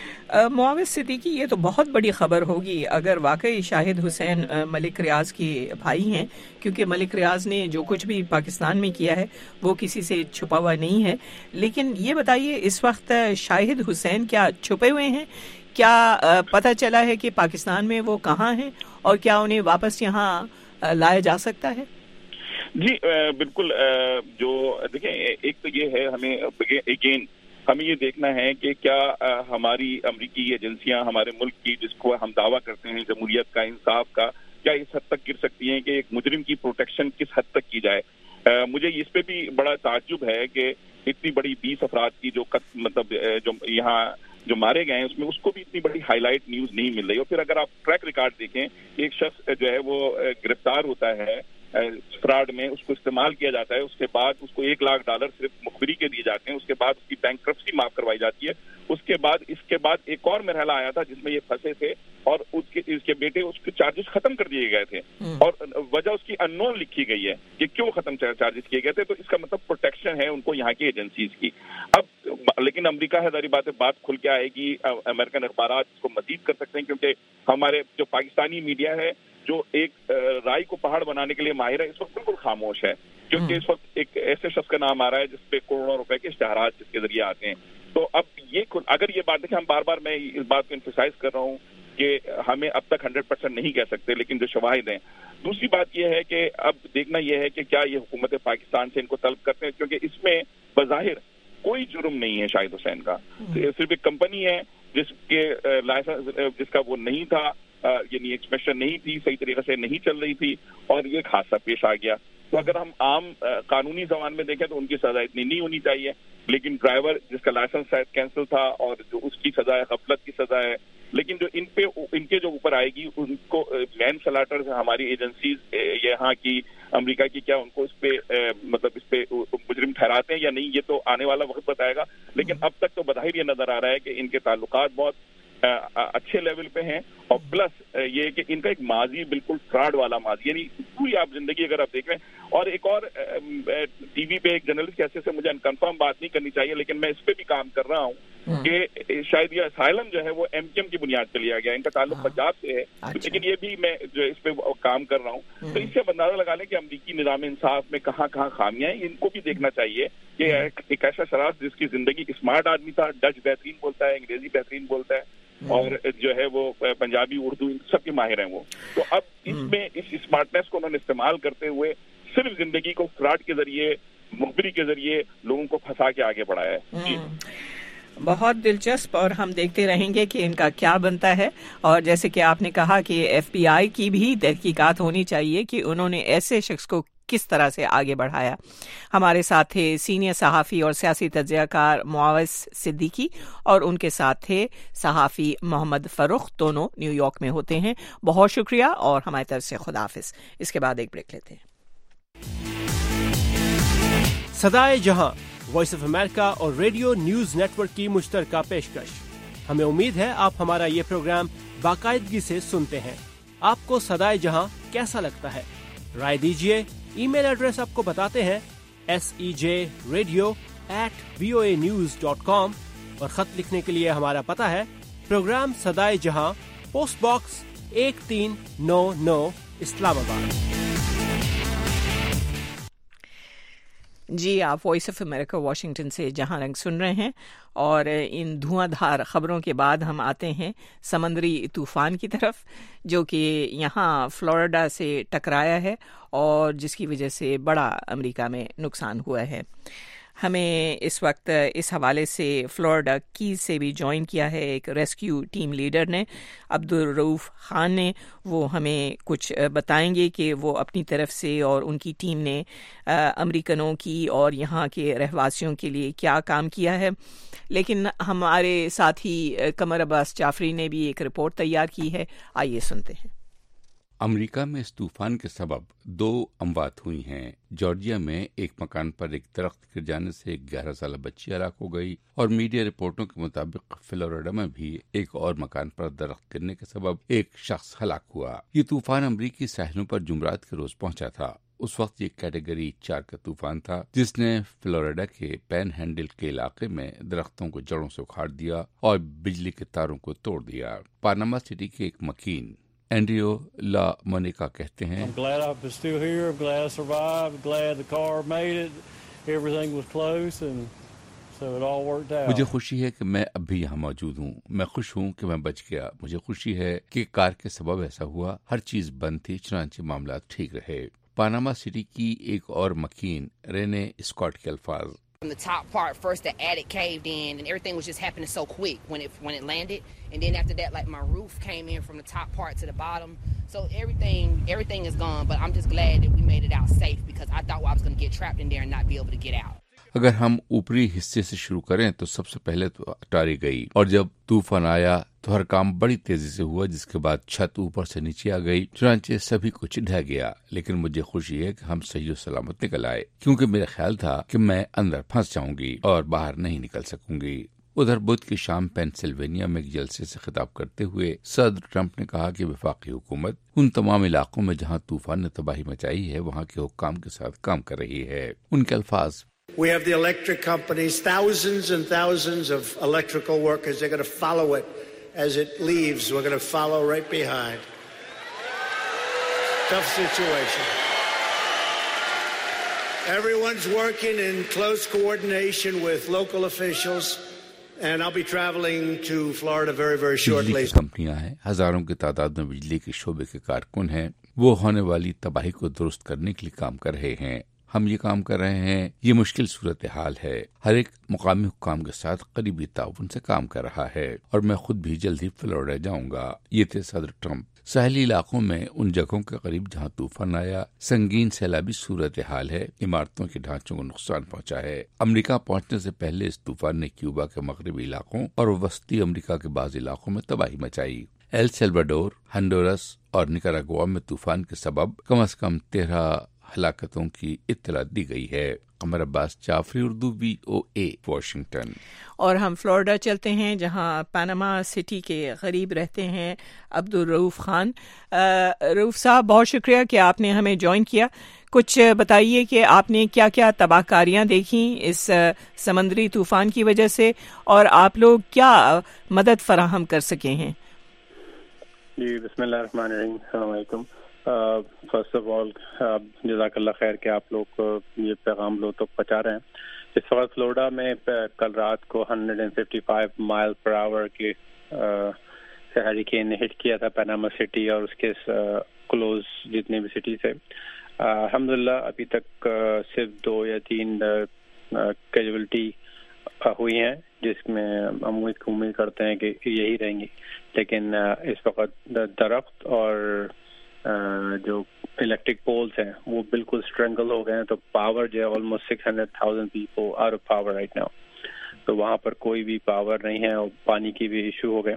मुआविज सिद्दीकी, ये तो बहुत बड़ी खबर होगी अगर वाकई शाहिद हुसैन मलिक रियाज के भाई हैं, क्योंकि मलिक रियाज ने जो कुछ भी पाकिस्तान में किया है वो किसी से छुपा हुआ नहीं है। लेकिन ये बताइए, इस वक्त शाहिद हुसैन क्या छुपे हुए हैं? क्या पता चला है कि पाकिस्तान में वो कहाँ हैं और क्या उन्हें वापस यहाँ लाया जा सकता है? जी बिल्कुल, जो देखें, एक तो ये है, हमें अगेन हमें ये देखना है कि क्या हमारी अमरीकी एजेंसियां हमारे मुल्क की, जिसको हम दावा करते हैं जमहूरियत का, इंसाफ का, क्या इस हद तक गिर सकती हैं कि एक मुजरिम की प्रोटेक्शन किस हद तक की जाए। आ, मुझे इस पे भी बड़ा ताज्जुब है कि इतनी बड़ी बीस अफराद की जो कत, मतलब जो यहाँ जो मारे गए हैं उसमें उसको भी इतनी बड़ी हाईलाइट न्यूज नहीं मिल रही। और फिर अगर आप ट्रैक रिकॉर्ड देखें, एक शख्स जो है वो गिरफ्तार होता है फ्रॉड में, उसको इस्तेमाल किया जाता है, उसके बाद उसको एक लाख डॉलर सिर्फ मुखबिरी के दिए जाते हैं, उसके बाद उसकी बैंकरप्सी माफ करवाई जाती है। उसके बाद इसके बाद एक और मरहला आया था जिसमें ये फंसे थे और उसके इसके बेटे उसके चार्जेस खत्म कर दिए गए थे और वजह उसकी अननोन लिखी गई है कि क्यों खत्म चार्जेस किए गए थे। तो इसका मतलब प्रोटेक्शन है उनको यहाँ की एजेंसीज की। अब लेकिन अमेरिका है, सारी बातें बात खुल के आएगी, अमेरिकन अखबार इसको मजीद कर सकते हैं, क्योंकि हमारे जो पाकिस्तानी मीडिया है जो एक राय को पहाड़ बनाने के लिए माहिर है, इस वक्त बिल्कुल खामोश है, क्योंकि इस वक्त एक ऐसे शख्स का नाम आ रहा है जिसपे करोड़ों रुपए के इश्तिहार जिसके जरिए आते हैं। तो अब ये अगर ये बात देखें, हम बार बार मैं इस बात को एम्फसाइज कर रहा हूँ कि हमें अब तक हंड्रेड परसेंट नहीं कह सकते, लेकिन जो शवाहिद हैं। दूसरी बात यह है कि अब देखना यह है कि क्या ये हुकूमत पाकिस्तान से इनको तलब करते हैं, क्योंकि इसमें बज़ाहिर कोई जुर्म नहीं है शाहिद हुसैन का, सिर्फ एक कंपनी है जिसके लाइसेंस जिसका वो नहीं था, यानी एक्सपेक्टेशन नहीं थी, सही तरीके से नहीं चल रही थी और ये हादसा पेश आ गया। तो अगर हम आम कानूनी जबान में देखें तो उनकी सजा इतनी नहीं होनी चाहिए, लेकिन ड्राइवर जिसका लाइसेंस शायद कैंसिल था और जो उसकी सजा है गफलत की सजा है, लेकिन जो इन पे इनके जो ऊपर आएगी उनको मैन सलाटर हमारी एजेंसीज यहाँ की अमेरिका की, क्या उनको इस पे ए, मतलब इस पे मुजरिम ठहराते हैं या नहीं, ये तो आने वाला वक्त बताएगा। लेकिन अब तक तो बज़ाहिर ये नजर आ रहा है कि इनके ताल्लुकात बहुत अच्छे लेवल पे हैं और प्लस ये कि इनका एक माजी बिल्कुल फ्रॉड वाला माजी, यानी पूरी आप जिंदगी अगर आप देख रहे हैं। और एक और टीवी पे एक जर्नलिस्ट के से मुझे अनकन्फर्म बात नहीं करनी चाहिए, लेकिन मैं इस पे भी काम कर रहा हूँ कि शायद ये असाइलम जो है वो एमकेएम की बुनियाद पे लिया गया, इनका ताल्लुक पंजाब से है। अच्छा। लेकिन ये भी मैं जो इस पे काम कर रहा हूँ, तो इससे अंदाजा लगा लें कि अमरीकी निज़ाम इंसाफ में कहाँ कहाँ खामियां हैं, इनको भी देखना चाहिए कि एक ऐसा शराब जिसकी जिंदगी स्मार्ट आदमी था, डच बेहतरीन बोलता है, अंग्रेजी बेहतरीन बोलता है और जो है वो पंजाबी उर्दू इन सब के माहिर हैं वो। तो अब इसमें इस स्मार्टनेस को उन्होंने इस्तेमाल करते हुए सिर्फ जिंदगी को फ्रॉड के जरिए, मुखबिरी के जरिए लोगों को फंसा के आगे बढ़ाया है। जी बहुत दिलचस्प, और हम देखते रहेंगे कि इनका क्या बनता है। और जैसे कि आपने कहा कि एफबीआई की भी तहकीकात होनी चाहिए कि उन्होंने ऐसे शख्स को किस तरह से आगे बढ़ाया। हमारे साथ थे सीनियर सहाफ़ी और सियासी तज्ज़ियाकार मुआविज सिद्दीकी और उनके साथ थे सहाफ़ी मोहम्मद फरूख, दोनों न्यूयॉर्क में होते हैं। बहुत शुक्रिया और हमारी तरफ से खुदा हाफिज। इसके बाद एक ब्रेक लेते हैं। सदाए जहां वॉइस ऑफ अमेरिका और रेडियो न्यूज नेटवर्क की मुश्तरका पेशकश। हमें उम्मीद है आप हमारा ये प्रोग्राम बाकायदगी से सुनते हैं। आपको सदाए जहां कैसा लगता है? राय दीजिए। ईमेल एड्रेस आपको बताते हैं, S E J radio at V O A news dot com और खत लिखने के लिए हमारा पता है प्रोग्राम सदाए जहां, पोस्ट बॉक्स एक तीन नौ नौ, इस्लामाबाद। जी, आप वॉइस ऑफ अमेरिका वाशिंगटन से जहां रंग सुन रहे हैं और इन धुआंधार खबरों के बाद हम आते हैं समंदरी तूफान की तरफ, जो कि यहाँ फ्लोरिडा से टकराया है और जिसकी वजह से बड़ा अमेरिका में नुकसान हुआ है। हमें इस वक्त इस हवाले से फ्लोरिडा की से भी ज्वाइन किया है एक रेस्क्यू टीम लीडर ने, अब्दुल रऊफ खान ने। वो हमें कुछ बताएंगे कि वो अपनी तरफ से और उनकी टीम ने अमेरिकनों की और यहाँ के रहवासियों के लिए क्या काम किया है। लेकिन हमारे साथी कमर अब्बास जाफरी ने भी एक रिपोर्ट तैयार की है, आइए सुनते हैं। अमेरिका में इस तूफान के सबब दो अमवात हुई हैं। जॉर्जिया में एक मकान पर एक दरख्त गिर जाने से एक ग्यारह साल बच्ची हलाक हो गई और मीडिया रिपोर्टों के मुताबिक फ्लोरिडा में भी एक और मकान पर दरख्त गिरने के सबब एक शख्स हलाक हुआ। ये तूफान अमेरिकी साहिलों पर जुमरात के रोज पहुंचा था। उस वक्त ये कैटेगरी चार का तूफान था जिसने फ्लोरिडा के पैन हैंडल के इलाके में दरख्तों को जड़ों से उखाड़ दिया और बिजली के तारों को तोड़ दिया। पानामा सिटी के एक मकीन एंड्रियो ला मोनिका कहते हैं, I'm glad I'm still here. I'm glad I survived. Glad the car made it. Everything was close and so it all worked out. मुझे खुशी है कि मैं अब भी यहाँ मौजूद हूँ। मैं खुश हूँ कि मैं बच गया। मुझे खुशी है कि कार के सबब ऐसा हुआ। हर चीज बंद थी, चुनांचे मामला ठीक रहे। पानामा सिटी की एक और मकीन रेने स्कॉट के अल्फाज, From the top part, first the attic caved in and everything was just happening so quick when it when it landed, and then after that, like my roof came in from the top part to the bottom, so everything everything is gone. But I'm just glad that we made it out safe because I thought I was going to get trapped in there and not be able to get out. अगर हम ऊपरी हिस्से से शुरू करें तो सबसे पहले तो अटारी गई और जब तूफान आया तो हर काम बड़ी तेजी से हुआ, जिसके बाद छत ऊपर से नीचे आ गई, चुनांचे सभी कुछ ढह गया। लेकिन मुझे खुशी है कि हम सही और सलामत निकल आए, क्योंकि मेरा ख्याल था कि मैं अंदर फंस जाऊंगी और बाहर नहीं निकल सकूंगी। उधर बुध की शाम पेंसिल्वेनिया में एक जलसे से खिताब करते हुए सदर ट्रंप ने कहा कि वफाकी हुकूमत उन तमाम इलाकों में जहां तूफान ने तबाही मचाई है वहां के हुक्काम के साथ काम कर रही है। उनके अल्फाज, We have the electric companies, thousands and thousands of electrical workers. They're going to follow it as it leaves. We're going to follow right behind. Tough situation. Everyone's working in close coordination with local officials, and I'll be traveling to Florida very, very shortly. बिजली की कंपनियां हैं, हजारों की तादाद में बिजली के शोबे के कारकुन हैं। वो होने वाली तबाही को दुरुस्त करने के लिए काम कर रहे हैं। हम ये काम कर रहे हैं। ये मुश्किल सूरत हाल है। हर एक मुकामी हुक्काम के साथ करीबी ताउन से काम कर रहा है और मैं खुद भी जल्द ही फ्लोरिडा जाऊंगा। ये थे सदर ट्रंप। साहली इलाकों में उन जगहों के करीब जहां तूफान आया संगीन सैलाबी सूरत हाल है, इमारतों के ढांचों को नुकसान पहुंचा है। अमेरिका पहुंचने से पहले इस तूफान ने क्यूबा के मगरबी इलाकों और वस्ती अमेरिका के बाज़ इलाकों में तबाही मचाई। एल सल्वाडोर, हंडोरस और निकारागुआ में तूफान के सबब कम से कम तेरह हलाकतों की इत्तला दी गई है। Qamar Abbas Jafri, Urdu V O A, Washington. और हम फ्लोरिडा चलते हैं जहां पनामा सिटी के करीब रहते हैं अब्दुल रऊफ खान। रऊफ साहब, बहुत शुक्रिया कि आपने हमें ज्वाइन किया। कुछ बताइए कि आपने क्या क्या तबाहकारियां देखी इस समंदरी तूफान की वजह से और आप लोग क्या मदद फराहम कर सके हैं। जी, बिस्मिल्लाह रहमान रहीम, अस्सलाम वालेकुम। फर्स्ट ऑफ ऑल जज़ाकल्लाह खैर कि आप लोग को ये पैगाम लोग तक पहुँचा रहे हैं। इस वक्त फ्लोरिडा में कल रात को एक सौ पचपन माइल पर आवर के से हरिकेन ने हिट किया था पनामा सिटी और उसके क्लोज जितने भी सिटी थे। अल्हम्दुलिल्लाह अभी तक सिर्फ दो या तीन कैजुअल्टी हुई हैं, जिसमें हम उम्मीद करते हैं कि यही रहेंगी। लेकिन इस वक्त दरख्त और जो इलेक्ट्रिक पोल्स हैं वो बिल्कुल स्ट्रेंगल हो गए हैं, तो पावर जो है almost six hundred thousand people out of power right now. तो वहाँ पर कोई भी पावर नहीं है और पानी की भी इशू हो गए।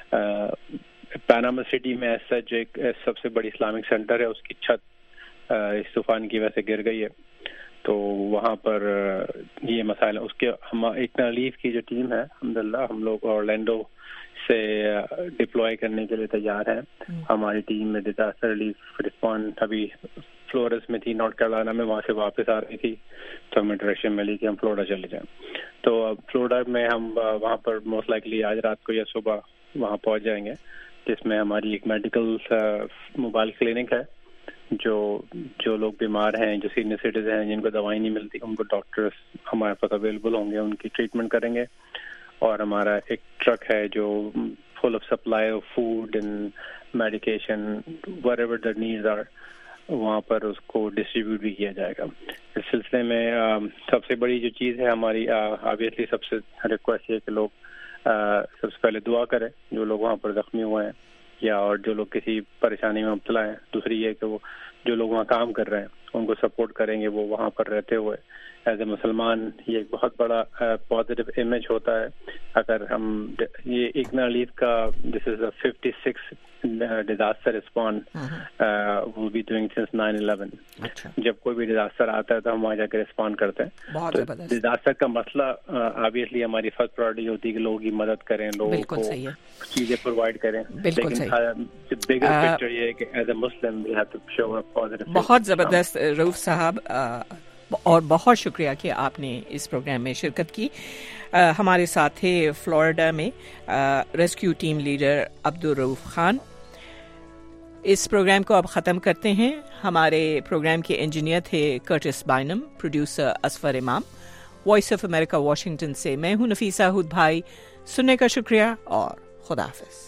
पनामा सिटी में ऐसा जो एक सबसे बड़ी इस्लामिक सेंटर है उसकी छत इस तूफान की वजह से गिर गई है, तो वहाँ पर ये मसाइल उसके हम एक रिलीफ की जो टीम है अल्हम्दुलिल्लाह हम लोग ऑरलैंडो से डिप्लॉय करने के लिए तैयार हैं। हमारी टीम में डिजास्टर रिलीफ रिस्पॉन्ड अभी फ्लोरस में थी, नॉर्थ कैरोलिना में, वहाँ से वापस आ रही थी, तो हमें डायरेक्शन मिली कि हम फ्लोरिडा चले जाएं। तो अब फ्लोरिडा में हम वहाँ पर मोस्ट लाइकली आज रात को या सुबह वहाँ पहुँच जाएंगे, जिसमें हमारी एक मेडिकल मोबाइल क्लिनिक है। जो जो लोग बीमार हैं, जो सीनियर सिटीजन हैं, जिनको दवाई नहीं मिलती, उनको डॉक्टर्स हमारे पास अवेलेबल होंगे, उनकी ट्रीटमेंट करेंगे। और हमारा एक ट्रक है जो full of supply of food and medication whatever the needs are, वहाँ पर उसको डिस्ट्रीब्यूट भी किया जाएगा। इस सिलसिले में आ, सबसे बड़ी जो चीज़ है हमारी, ऑब्वियसली सबसे रिक्वेस्ट है कि लोग आ, सबसे पहले दुआ करें जो लोग वहाँ पर जख्मी हुए हैं या और जो लोग किसी परेशानी में मुब्तला हैं। दूसरी ये कि वो जो लोग वहाँ काम कर रहे हैं उनको सपोर्ट करेंगे, वो वहाँ पर रहते हुए। एज ए मुसलमान ये एक बहुत बड़ा पॉजिटिव इमेज होता है। अगर हम ये इग्ना लीफ का this is the fifty six disaster response will be doing since nine eleven. جب کوئی بھی ڈیزاسٹر آتا ہے تو ہم وہاں جا کے رسپونڈ کرتے ہیں. ڈیزاسٹر کا مسئلہ آبویسلی ہماری فرسٹ پرائرٹی ہوتی ہے کہ لوگوں کی مدد کریں, لوگوں کو چیزیں پرووائڈ کریں, لیکن بگر پکچر یہ ہے کہ as a Muslim we have to show up positive. بہت زبردست رؤوف صاحب, اور بہت شکریہ کہ آپ نے اس پروگرام میں شرکت کی. ہمارے ساتھ تھے فلوریڈا میں rescue team leader Abdul Rauf Khan. اس پروگرام کو اب ختم کرتے ہیں. ہمارے پروگرام کے انجینئر تھے کرٹس بائنم, پروڈیوسر اسفر امام. وائس آف امریکہ واشنگٹن سے میں ہوں نفیسہ ہود بھائی. سننے کا شکریہ اور خدا حافظ.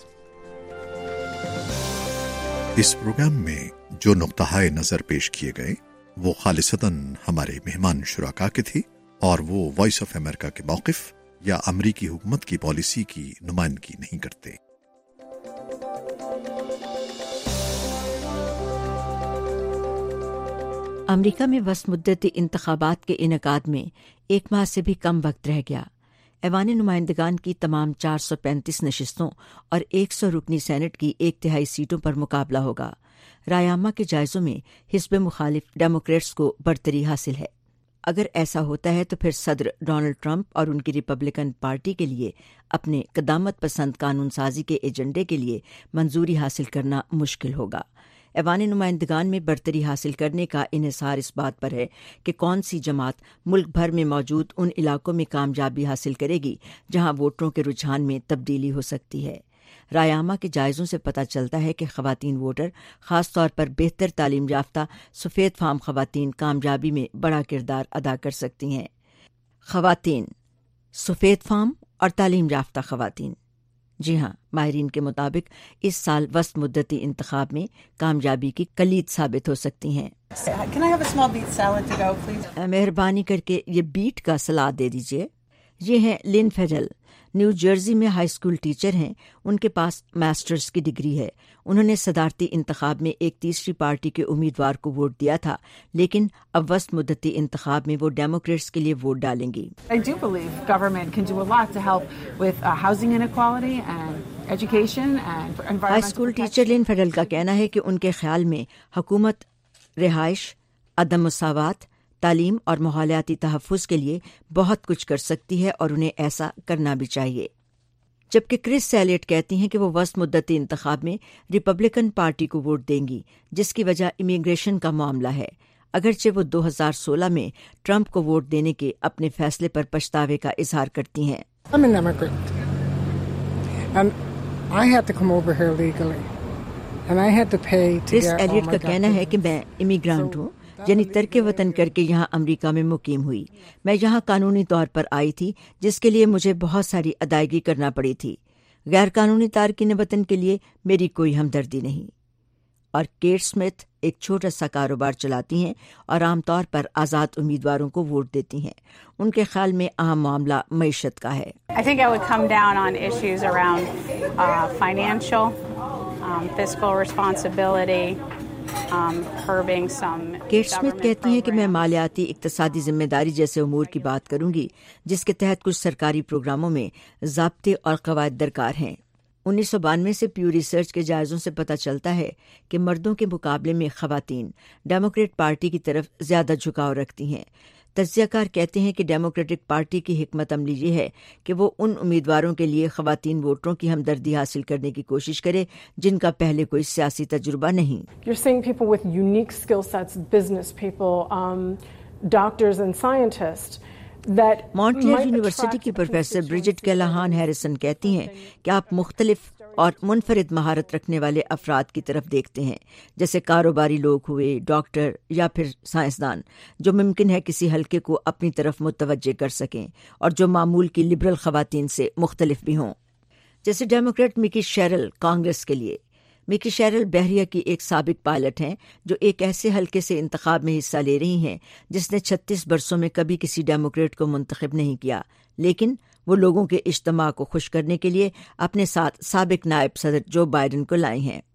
اس پروگرام میں جو نقطہ نظر پیش کیے گئے وہ خالصتاً ہمارے مہمان شرکاء کے تھے, اور وہ وائس آف امریکہ کے موقف یا امریکی حکومت کی پالیسی کی نمائندگی نہیں کرتے. امریکہ میں وسط مدتی انتخابات کے انعقاد میں ایک ماہ سے بھی کم وقت رہ گیا. ایوان نمائندگان کی تمام چار سو پینتیس نشستوں اور ایک سو رکنی سینٹ کی ایک تہائی سیٹوں پر مقابلہ ہوگا. رائے عامہ کے جائزوں میں حزب مخالف ڈیموکریٹس کو برتری حاصل ہے. اگر ایسا ہوتا ہے تو پھر صدر ڈونلڈ ٹرمپ اور ان کی ریپبلکن پارٹی کے لیے اپنے قدامت پسند قانون سازی کے ایجنڈے کے لیے منظوری حاصل کرنا مشکل ہوگا. ایوان نمائندگان میں برتری حاصل کرنے کا انحصار اس بات پر ہے کہ کون سی جماعت ملک بھر میں موجود ان علاقوں میں کامیابی حاصل کرے گی جہاں ووٹروں کے رجحان میں تبدیلی ہو سکتی ہے. رائے عامہ کے جائزوں سے پتہ چلتا ہے کہ خواتین ووٹر, خاص طور پر بہتر تعلیم یافتہ سفید فام خواتین کامیابی میں بڑا کردار ادا کر سکتی ہیں. خواتین, سفید فام اور تعلیم یافتہ خواتین, جی ہاں, ماہرین کے مطابق اس سال وسط مدتی انتخاب میں کامیابی کی کلید ثابت ہو سکتی ہیں. مہربانی کر کے یہ بیٹ کا سلاد دے دیجیے. یہ ہیں لن فیڈل, نیو جرسی میں ہائی اسکول ٹیچر ہیں. ان کے پاس ماسٹرز کی ڈگری ہے. انہوں نے صدارتی انتخاب میں ایک تیسری پارٹی کے امیدوار کو ووٹ دیا تھا, لیکن اب وسط مدتی انتخاب میں وہ ڈیموکریٹس کے لیے ووٹ ڈالیں گی. High school teacher Lynn Fidel کا کہنا ہے کہ ان کے خیال میں حکومت رہائش, عدم مساوات, تعلیم اور ماحولیاتی تحفظ کے لیے بہت کچھ کر سکتی ہے اور انہیں ایسا کرنا بھی چاہیے. جبکہ کرس سیلیٹ کہتی ہیں کہ وہ وسط مدتی انتخاب میں ریپبلکن پارٹی کو ووٹ دیں گی, جس کی وجہ امیگریشن کا معاملہ ہے, اگرچہ وہ دو ہزار سولہ میں ٹرمپ کو ووٹ دینے کے اپنے فیصلے پر پچھتاوے کا اظہار کرتی ہیں. کرس ایلیٹ کا کہنا ہے کہ میں امیگرانٹ ہوں, یعنی ترک وطن کر کے یہاں امریکہ میں مقیم ہوئی. میں یہاں قانونی طور پر آئی تھی, جس کے لیے مجھے بہت ساری ادائیگی کرنا پڑی تھی. غیر قانونی تارکین وطن کے لیے میری کوئی ہمدردی نہیں. اور کیٹ اسمتھ ایک چھوٹا سا کاروبار چلاتی ہیں اور عام طور پر آزاد امیدواروں کو ووٹ دیتی ہیں. ان کے خیال میں اہم معاملہ معیشت کا ہے. I think I would come down on issues around uh, financial, um, fiscal responsibility. Kate Smith کہتی ہیں کہ میں مالیاتی اقتصادی ذمہ داری جیسے امور کی بات کروں گی, جس کے تحت کچھ سرکاری پروگراموں میں ضابطے اور قواعد درکار ہیں. انیس سو بانوے سے پیو ریسرچ کے جائزوں سے پتہ چلتا ہے کہ مردوں کے مقابلے میں خواتین ڈیموکریٹ پارٹی کی طرف زیادہ جھکاؤ رکھتی ہیں. تجزیہ کار کہتے ہیں کہ ڈیموکریٹک پارٹی کی حکمت عملی یہ ہے کہ وہ ان امیدواروں کے لیے خواتین ووٹروں کی ہمدردی حاصل کرنے کی کوشش کرے جن کا پہلے کوئی سیاسی تجربہ نہیں. You're seeing people with unique skill sets, business people, um, doctors and scientists. Montclair University کی پروفیسر برجٹ کیلاہان ہیریسن کہتی ہیں کہ آپ مختلف اور منفرد مہارت رکھنے والے افراد کی طرف دیکھتے ہیں, جیسے کاروباری لوگ ہوئے, ڈاکٹر یا پھر سائنسدان, جو ممکن ہے کسی حلقے کو اپنی طرف متوجہ کر سکیں اور جو معمول کی لبرل خواتین سے مختلف بھی ہوں. جیسے ڈیموکریٹ مکی شیرل کانگریس کے لیے. مکی شیرل بحریہ کی ایک سابق پائلٹ ہیں جو ایک ایسے حلقے سے انتخاب میں حصہ لے رہی ہیں جس نے چھتیس برسوں میں کبھی کسی ڈیموکریٹ کو منتخب نہیں کیا, لیکن وہ لوگوں کے اجتماع کو خوش کرنے کے لیے اپنے ساتھ سابق نائب صدر جو بائیڈن کو لائے ہیں.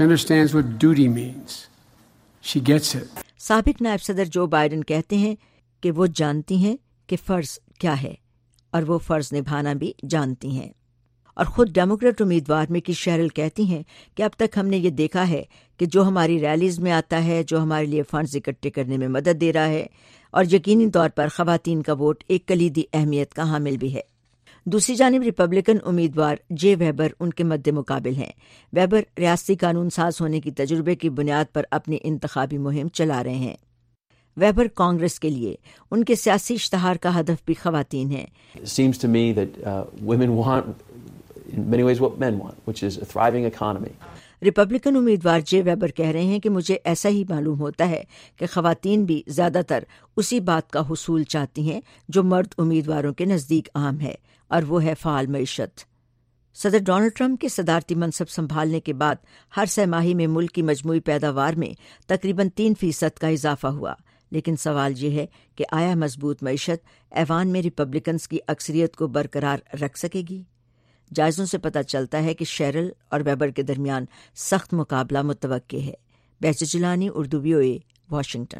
سابق نائب صدر جو بائیڈن کہتے ہیں کہ وہ جانتی ہیں کہ فرض کیا ہے اور وہ فرض نبھانا بھی جانتی ہیں. اور خود ڈیموکریٹ امیدوار مکی شیرل کہتی ہیں کہ اب تک ہم نے یہ دیکھا ہے کہ جو ہماری ریلیز میں آتا ہے، جو ہمارے لیے فنڈز اکٹھے کرنے میں مدد دے رہا ہے، اور یقینی طور پر خواتین کا ووٹ ایک کلیدی اہمیت کا حامل بھی ہے۔ دوسری جانب ریپبلکن امیدوار جے ویبر ان کے مد مقابل ہیں۔ ویبر ریاستی قانون ساز ہونے کی تجربے کی بنیاد پر اپنی انتخابی مہم چلا رہے ہیں۔ ویبر کانگریس کے لیے ان کے سیاسی اشتہار کا ہدف بھی خواتین ہیں۔ It seems to me that uh, women want in many ways what men want, which is a thriving economy. Republican امیدوار جے ویبر کہہ رہے ہیں کہ مجھے ایسا ہی معلوم ہوتا ہے کہ خواتین بھی زیادہ تر اسی بات کا حصول چاہتی ہیں جو مرد امیدواروں کے نزدیک عام ہے، اور وہ ہے فعال معیشت۔ صدر ڈونلڈ ٹرمپ کے صدارتی منصب سنبھالنے کے بعد ہر سہ ماہی میں ملک کی مجموعی پیداوار میں تقریباً تین فیصد کا اضافہ ہوا، لیکن سوال یہ ہے کہ آیا مضبوط معیشت ایوان میں ریپبلکنز کی اکثریت کو برقرار رکھ سکے گی؟ جائزوں سے پتہ چلتا ہے کہ شیرل اور ویبر کے درمیان سخت مقابلہ متوقع ہے۔ بیچ Jilani, Urdu V O A, Washington.